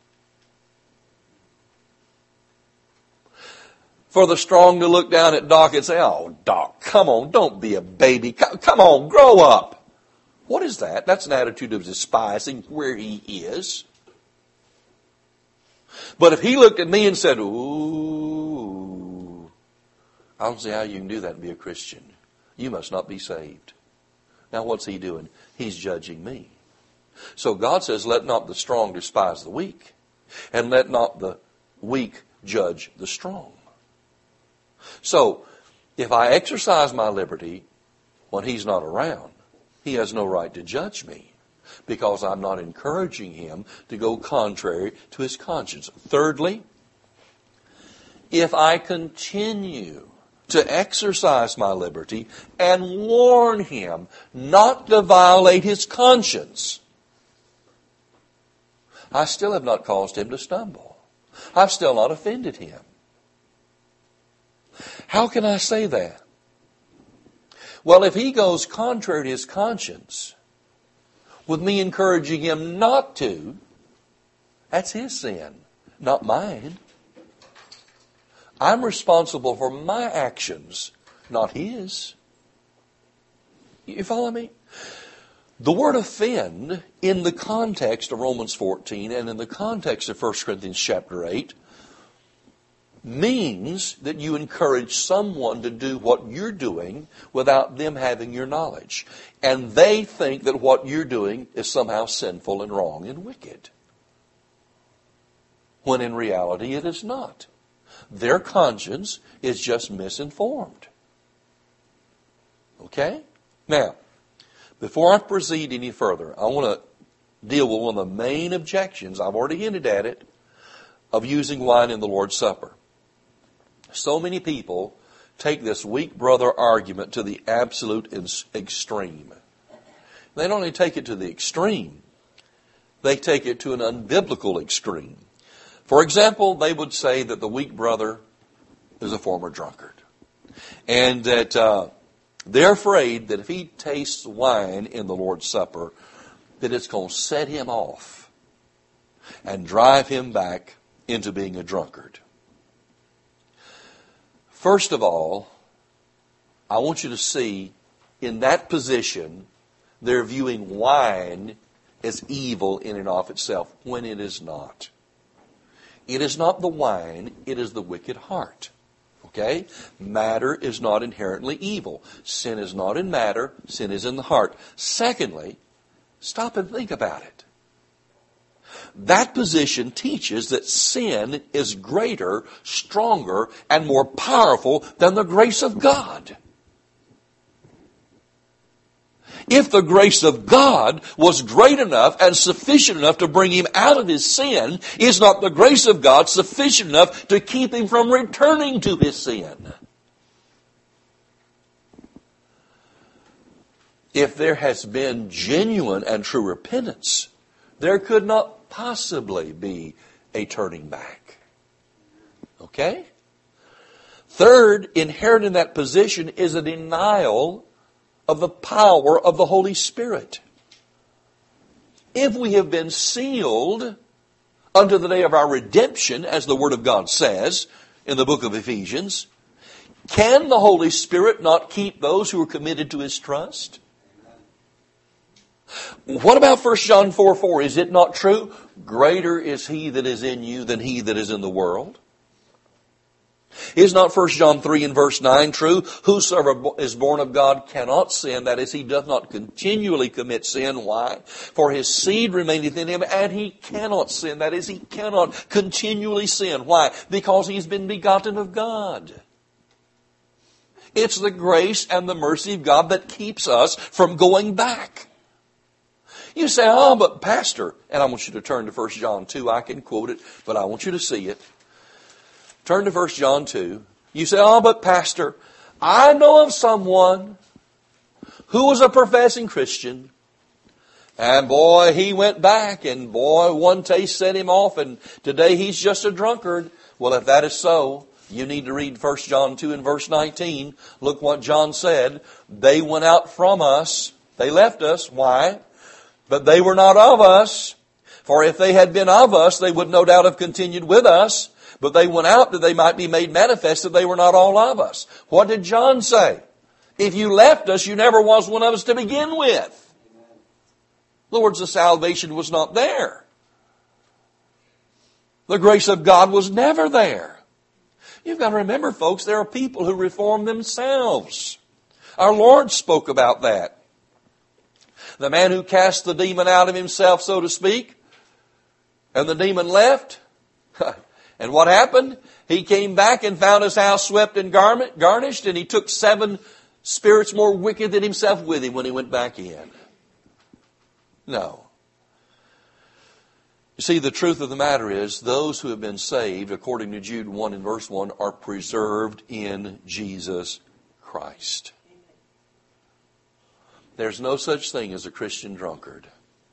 For the strong to look down at Doc and say, oh, Doc, come on, don't be a baby. Come on, grow up. What is that? That's an attitude of despising where he is. But if he looked at me and said, ooh, I don't see how you can do that and be a Christian. You must not be saved. Now what's he doing? He's judging me. So God says, let not the strong despise the weak, and let not the weak judge the strong. So, if I exercise my liberty when he's not around, he has no right to judge me because I'm not encouraging him to go contrary to his conscience. Thirdly, if I continue to exercise my liberty and warn him not to violate his conscience, I still have not caused him to stumble. I've still not offended him. How can I say that? Well, if he goes contrary to his conscience, with me encouraging him not to, that's his sin, not mine. I'm responsible for my actions, not his. You follow me? The word offend, in the context of Romans fourteen and in the context of First Corinthians chapter eight, means that you encourage someone to do what you're doing without them having your knowledge. And they think that what you're doing is somehow sinful and wrong and wicked. When in reality it is not. Their conscience is just misinformed. Okay? Now, before I proceed any further, I want to deal with one of the main objections, I've already hinted at it, of using wine in the Lord's Supper. So many people take this weak brother argument to the absolute extreme. They don't only take it to the extreme, they take it to an unbiblical extreme. For example, they would say that the weak brother is a former drunkard. And that uh, they're afraid that if he tastes wine in the Lord's Supper, that it's going to set him off and drive him back into being a drunkard. First of all, I want you to see in that position, they're viewing wine as evil in and of itself, when it is not. It is not the wine, it is the wicked heart. Okay? Matter is not inherently evil. Sin is not in matter, sin is in the heart. Secondly, stop and think about it. That position teaches that sin is greater, stronger, and more powerful than the grace of God. If the grace of God was great enough and sufficient enough to bring him out of his sin, is not the grace of God sufficient enough to keep him from returning to his sin? If there has been genuine and true repentance, there could not possibly be a turning back. Okay? Third, inherent in that position is a denial of the power of the Holy Spirit. If we have been sealed unto the day of our redemption, as the Word of God says in the book of Ephesians, can the Holy Spirit not keep those who are committed to His trust? What about First John four four? Is it not true? Greater is He that is in you than he that is in the world. Is not First John three and verse nine true? Whosoever is born of God cannot sin. That is, he doth not continually commit sin. Why? For his seed remaineth in him, and he cannot sin. That is, he cannot continually sin. Why? Because he's been begotten of God. It's the grace and the mercy of God that keeps us from going back. You say, oh, but Pastor, and I want you to turn to First John two. I can quote it, but I want you to see it. Turn to First John two. You say, oh, but Pastor, I know of someone who was a professing Christian. And boy, he went back, and boy, one taste set him off, and today he's just a drunkard. Well, if that is so, you need to read First John two and verse nineteen. Look what John said. They went out from us. They left us. Why? But they were not of us. For if they had been of us, they would no doubt have continued with us. But they went out that they might be made manifest that they were not all of us. What did John say? If you left us, you never was one of us to begin with. In other words, the salvation was not there. The grace of God was never there. You've got to remember, folks, there are people who reform themselves. Our Lord spoke about that. The man who cast the demon out of himself, so to speak, and the demon left. And what happened? He came back and found his house swept and garment, garnished, and he took seven spirits more wicked than himself with him when he went back in. No. You see, the truth of the matter is, those who have been saved, according to Jude one and verse one, are preserved in Jesus Christ. There's no such thing as a Christian drunkard.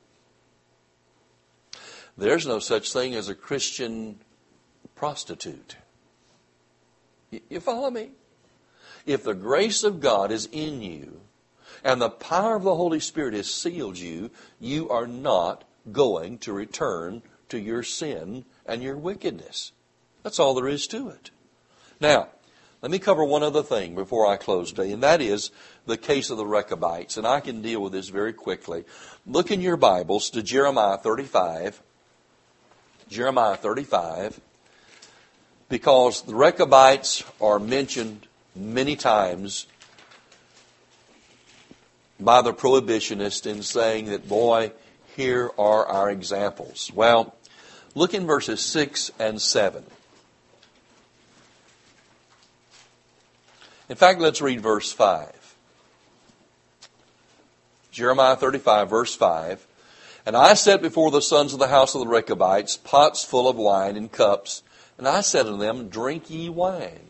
There's no such thing as a Christian prostitute. You follow me? If the grace of God is in you and the power of the Holy Spirit has sealed you, you are not going to return to your sin and your wickedness. That's all there is to it. Now, let me cover one other thing before I close today, and that is the case of the Rechabites. And I can deal with this very quickly. Look in your Bibles to Jeremiah thirty-five. Jeremiah thirty-five. Because the Rechabites are mentioned many times by the prohibitionists in saying that, boy, here are our examples. Well, look in verses six and seven. In fact, let's read verse five. Jeremiah thirty-five, verse five. And I set before the sons of the house of the Rechabites pots full of wine and cups, and I said unto them, drink ye wine.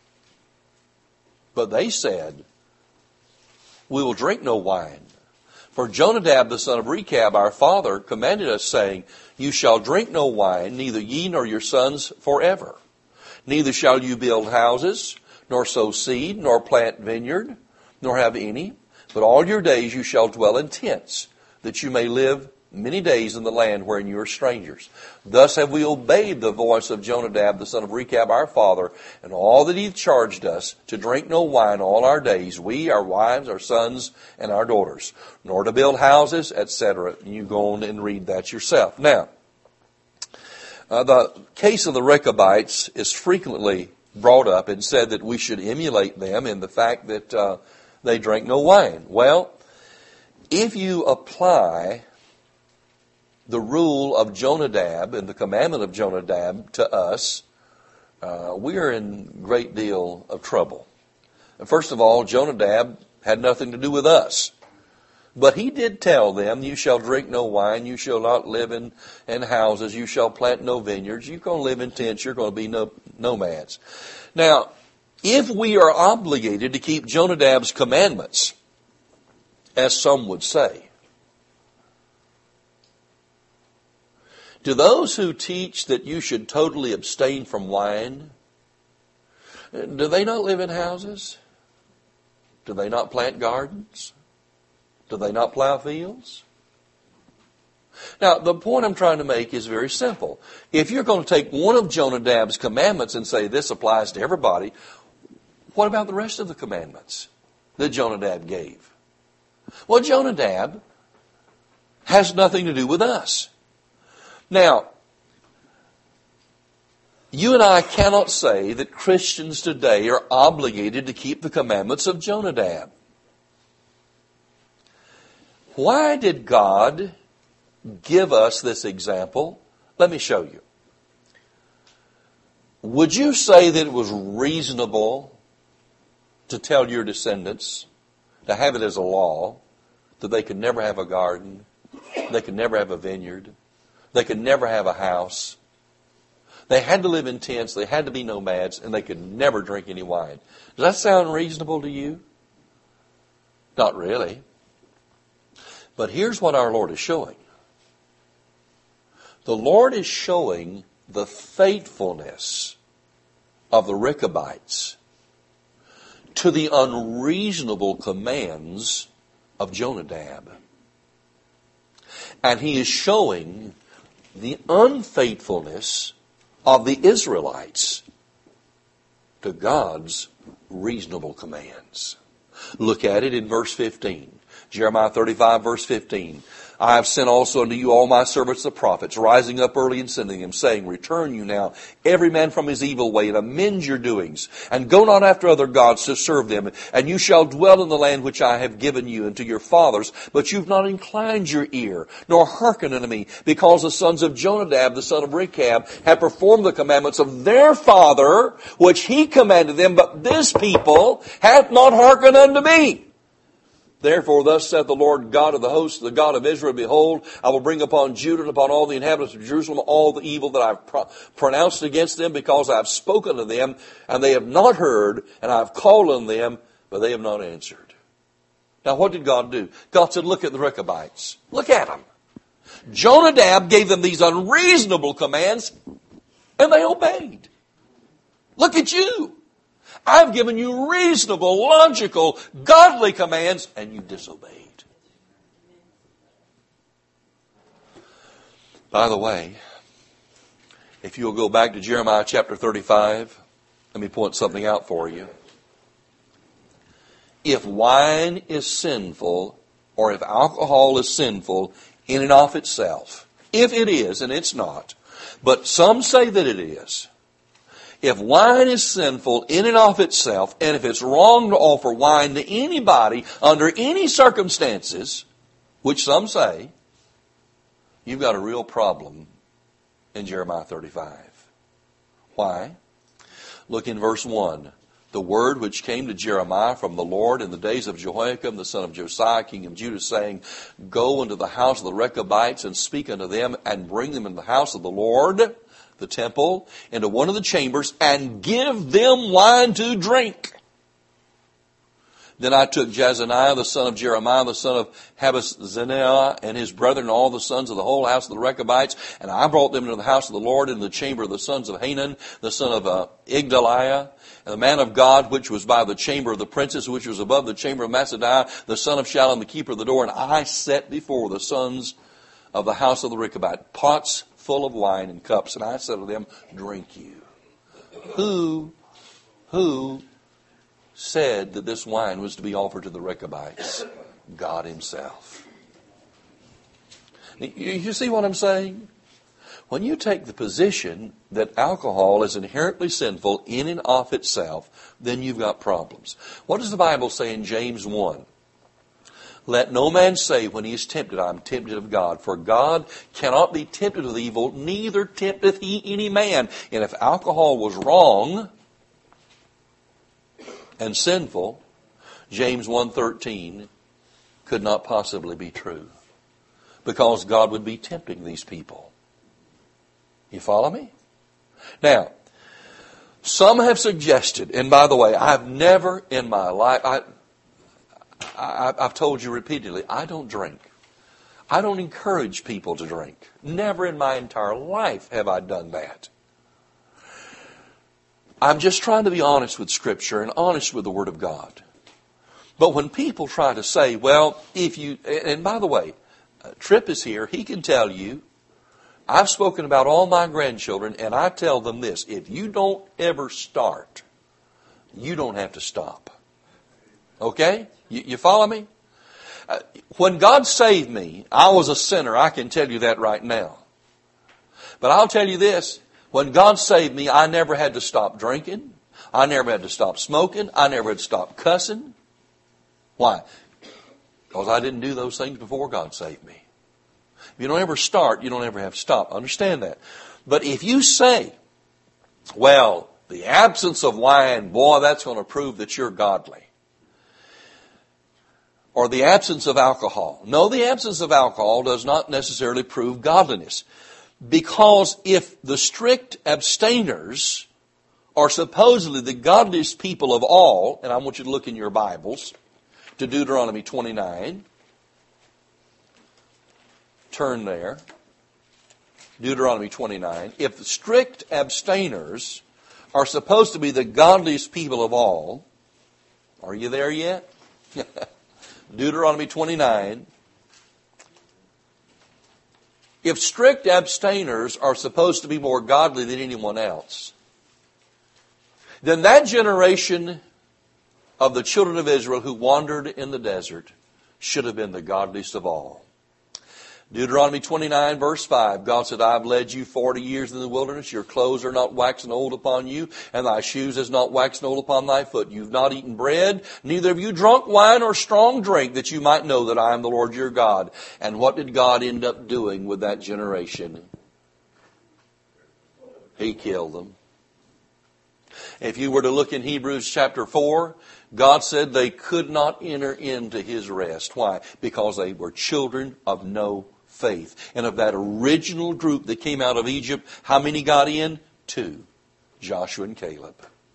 But they said, we will drink no wine. For Jonadab the son of Rechab, our father, commanded us, saying, you shall drink no wine, neither ye nor your sons forever. Neither shall you build houses, nor sow seed, nor plant vineyard, nor have any. But all your days you shall dwell in tents, that you may live many days in the land wherein you are strangers. Thus have we obeyed the voice of Jonadab the son of Rechab our father, and all that he charged us, to drink no wine all our days, we, our wives, our sons, and our daughters, nor to build houses, et cetera. You go on and read that yourself. Now, uh, the case of the Rechabites is frequently brought up and said that we should emulate them in the fact that uh, they drank no wine. Well, if you apply the rule of Jonadab and the commandment of Jonadab to us, uh, we are in a great deal of trouble. And first of all, Jonadab had nothing to do with us. But he did tell them, you shall drink no wine, you shall not live in, in houses, you shall plant no vineyards, you're going to live in tents, you're going to be no, nomads. Now, if we are obligated to keep Jonadab's commandments, as some would say, to those who teach that you should totally abstain from wine, Do they not live in houses? Do they not plant gardens? Do they not plow fields? Now, the point I'm trying to make is very simple. If you're going to take one of Jonadab's commandments and say this applies to everybody, what about the rest of the commandments that Jonadab gave? Well, Jonadab has nothing to do with us. Now, you and I cannot say that Christians today are obligated to keep the commandments of Jonadab. Why did God give us this example? Let me show you. Would you say that it was reasonable to tell your descendants, to have it as a law, that they could never have a garden, they could never have a vineyard, they could never have a house, they had to live in tents, they had to be nomads, and they could never drink any wine? Does that sound reasonable to you? Not really. But here's what our Lord is showing. The Lord is showing the faithfulness of the Rechabites to the unreasonable commands of Jonadab. And He is showing the unfaithfulness of the Israelites to God's reasonable commands. Look at it in verse fifteen. Jeremiah thirty-five, verse fifteen. I have sent also unto you all my servants the prophets, rising up early and sending them, saying, return you now, every man from his evil way, and amend your doings, and go not after other gods to serve them, and you shall dwell in the land which I have given you and to your fathers, but you've not inclined your ear, nor hearkened unto me, because the sons of Jonadab, the son of Rechab, have performed the commandments of their father, which he commanded them, but this people hath not hearkened unto me. Therefore, thus saith the Lord God of the hosts, the God of Israel, behold, I will bring upon Judah and upon all the inhabitants of Jerusalem all the evil that I have pro- pronounced against them, because I have spoken to them, and they have not heard, and I have called on them, but they have not answered. Now, what did God do? God said, look at the Rechabites. Look at them. Jonadab gave them these unreasonable commands, and they obeyed. Look at you. I've given you reasonable, logical, godly commands, and you disobeyed. By the way, if you'll go back to Jeremiah chapter thirty-five, let me point something out for you. If wine is sinful, or if alcohol is sinful in and of itself, if it is, and it's not, but some say that it is, if wine is sinful in and of itself, and if it's wrong to offer wine to anybody under any circumstances, which some say, you've got a real problem in Jeremiah thirty-five. Why? Look in verse one. The word which came to Jeremiah from the Lord in the days of Jehoiakim, the son of Josiah, king of Judah, saying, go into the house of the Rechabites and speak unto them, and bring them into the house of the Lord, the temple, into one of the chambers, and give them wine to drink. Then I took Jezaniah, the son of Jeremiah, the son of Habazziniah, and his brethren, all the sons of the whole house of the Rechabites, and I brought them into the house of the Lord, in the chamber of the sons of Hanan, the son of uh, Igdaliah, and the man of God, which was by the chamber of the princes, which was above the chamber of Maaseiah, the son of Shallum, the keeper of the door, and I set before the sons of the house of the Rechabite pots full of wine and cups, and I said to them, drink you. Who, who said that this wine was to be offered to the Rechabites? God himself. You see what I'm saying? When you take the position that alcohol is inherently sinful in and of itself, then you've got problems. What does the Bible say in James one? Let no man say when he is tempted, I am tempted of God. For God cannot be tempted with evil, neither tempteth he any man. And if alcohol was wrong and sinful, James one thirteen could not possibly be true. Because God would be tempting these people. You follow me? Now, some have suggested, and by the way, I've never in my life... I, I, I've told you repeatedly, I don't drink. I don't encourage people to drink. Never in my entire life have I done that. I'm just trying to be honest with Scripture and honest with the Word of God. But when people try to say, well, if you, and by the way, Tripp is here, he can tell you, I've spoken about all my grandchildren, and I tell them this, if you don't ever start, you don't have to stop. Okay? You, you follow me? Uh, when God saved me, I was a sinner. I can tell you that right now. But I'll tell you this, when God saved me, I never had to stop drinking. I never had to stop smoking. I never had to stop cussing. Why? Because I didn't do those things before God saved me. If you don't ever start, you don't ever have to stop. Understand that. But if you say, well, the absence of wine, boy, that's going to prove that you're godly. Or the absence of alcohol. No, the absence of alcohol does not necessarily prove godliness. Because if the strict abstainers are supposedly the godliest people of all, and I want you to look in your Bibles to Deuteronomy twenty-nine. Turn there. Deuteronomy twenty-nine. If the strict abstainers are supposed to be the godliest people of all, are you there yet? Deuteronomy twenty-nine. If strict abstainers are supposed to be more godly than anyone else, then that generation of the children of Israel who wandered in the desert should have been the godliest of all. Deuteronomy twenty-nine verse five, God said, I have led you forty years in the wilderness. Your clothes are not waxen old upon you, and thy shoes is not waxen old upon thy foot. You've not eaten bread, neither have you drunk wine or strong drink, that you might know that I am the Lord your God. And what did God end up doing with that generation? He killed them. If you were to look in Hebrews chapter four, God said they could not enter into His rest. Why? Because they were children of no faith. And of that original group that came out of Egypt, how many got in? Two. Joshua and Caleb.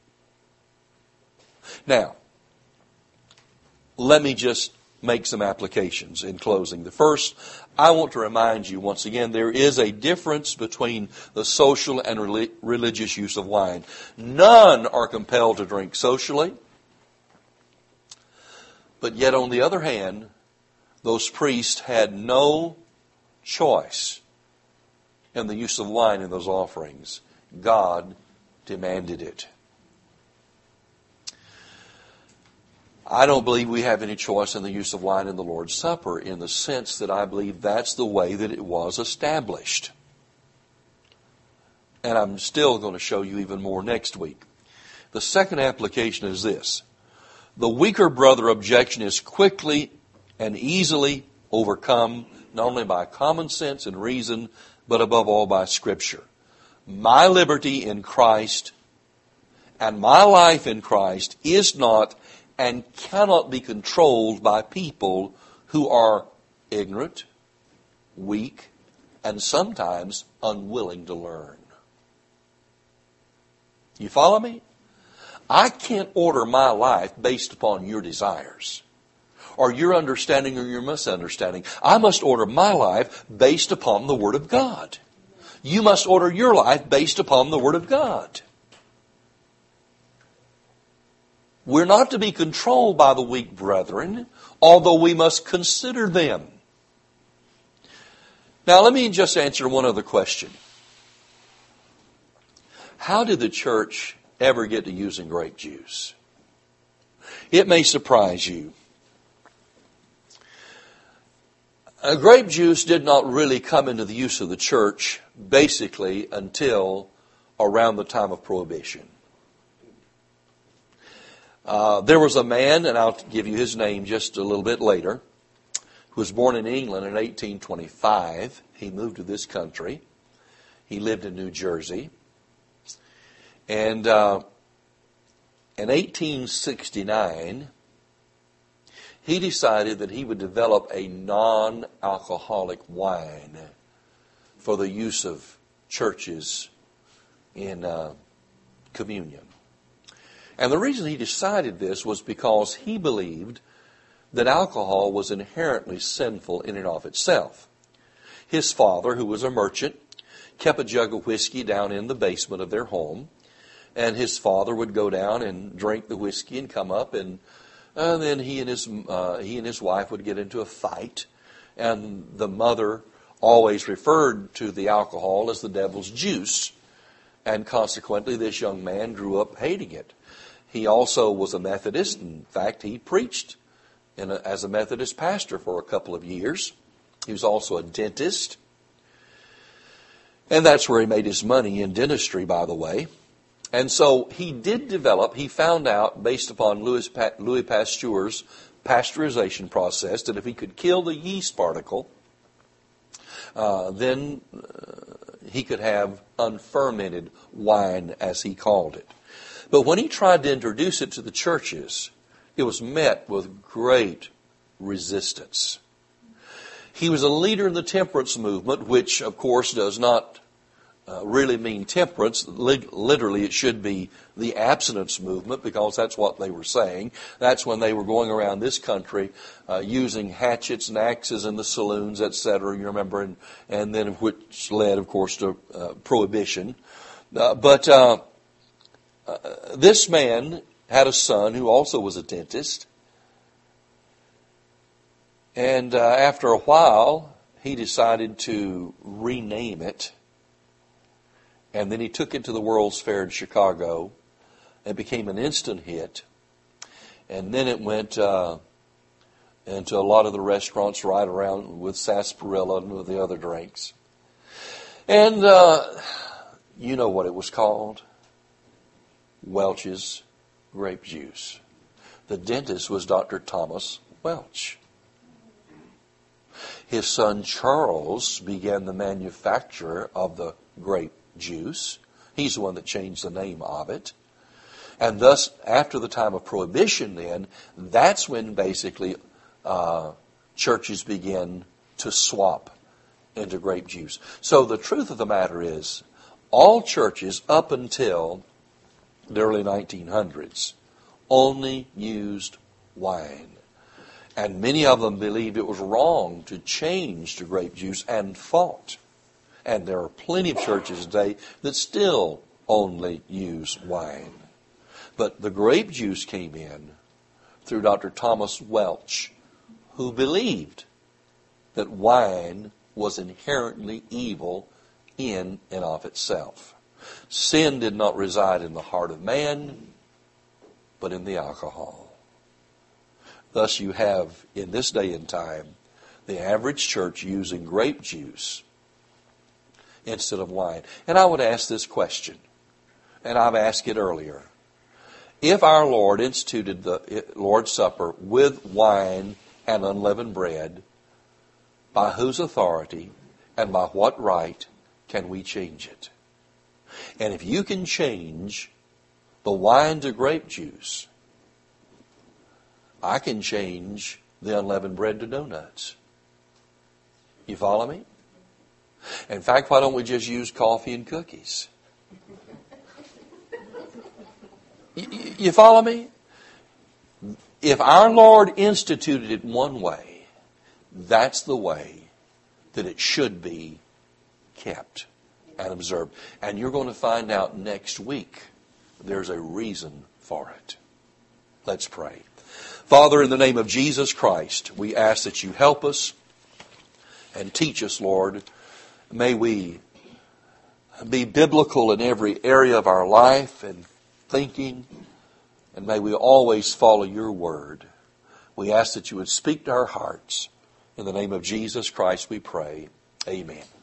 Now, let me just make some applications in closing. The first, I want to remind you once again, there is a difference between the social and relig- religious use of wine. None are compelled to drink socially. But yet, on the other hand, those priests had no choice in the use of wine in those offerings. God demanded it. I don't believe we have any choice in the use of wine in the Lord's Supper, in the sense that I believe that's the way that it was established. And I'm still going to show you even more next week. The second application is this. The weaker brother objection is quickly and easily overcome, not only by common sense and reason, but above all by Scripture. My liberty in Christ and my life in Christ is not and cannot be controlled by people who are ignorant, weak, and sometimes unwilling to learn. You follow me? I can't order my life based upon your desires or your understanding or your misunderstanding. I must order my life based upon the Word of God. You must order your life based upon the Word of God. We're not to be controlled by the weak brethren, although we must consider them. Now, let me just answer one other question. How did the church ever get to using grape juice? It may surprise you. Uh, grape juice did not really come into the use of the church basically until around the time of Prohibition. Uh, there was a man, and I'll give you his name just a little bit later, who was born in England in eighteen twenty-five. He moved to this country. He lived in New Jersey. And uh, in eighteen sixty-nine, he decided that he would develop a non-alcoholic wine for the use of churches in uh, communion. And the reason he decided this was because he believed that alcohol was inherently sinful in and of itself. His father, who was a merchant, kept a jug of whiskey down in the basement of their home. And his father would go down and drink the whiskey and come up, and, and then he and his uh, he and his wife would get into a fight. And the mother always referred to the alcohol as the devil's juice. And consequently, this young man grew up hating it. He also was a Methodist. In fact, he preached in a, as a Methodist pastor for a couple of years. He was also a dentist. And that's where he made his money, in dentistry, by the way. And so he did develop, he found out, based upon Louis, pa- Louis Pasteur's pasteurization process, that if he could kill the yeast particle, uh, then uh, he could have unfermented wine, as he called it. But when he tried to introduce it to the churches, it was met with great resistance. He was a leader in the temperance movement, which, of course, does not uh, really mean temperance. Literally, it should be the abstinence movement, because that's what they were saying. That's when they were going around this country uh, using hatchets and axes in the saloons, et cetera. You remember, and, and then which led, of course, to uh, prohibition. Uh, but uh, uh, this man had a son who also was a dentist. And uh, after a while, he decided to rename it. And then he took it to the World's Fair in Chicago. It became an instant hit. And then it went uh, into a lot of the restaurants right around with sarsaparilla and with the other drinks. And uh, you know what it was called? Welch's grape juice. The dentist was Doctor Thomas Welch. His son Charles began the manufacture of the grape juice. He's the one that changed the name of it. And thus, after the time of Prohibition then, that's when basically uh, churches began to swap into grape juice. So the truth of the matter is, all churches up until the early nineteen hundreds only used wine. And many of them believed it was wrong to change to grape juice and fought. And there are plenty of churches today that still only use wine. But the grape juice came in through Doctor Thomas Welch, who believed that wine was inherently evil in and of itself. Sin did not reside in the heart of man, but in the alcohol. Thus you have, in this day and time, the average church using grape juice instead of wine. And I would ask this question, and I've asked it earlier. If our Lord instituted the Lord's Supper with wine and unleavened bread, by whose authority and by what right can we change it? And if you can change the wine to grape juice, I can change the unleavened bread to donuts. You follow me? In fact, why don't we just use coffee and cookies? You, you follow me? If our Lord instituted it one way, that's the way that it should be kept and observed. And you're going to find out next week there's a reason for it. Let's pray. Father, in the name of Jesus Christ, we ask that you help us and teach us, Lord. May we be biblical in every area of our life and thinking, and may we always follow your word. We ask that you would speak to our hearts. In the name of Jesus Christ we pray. Amen.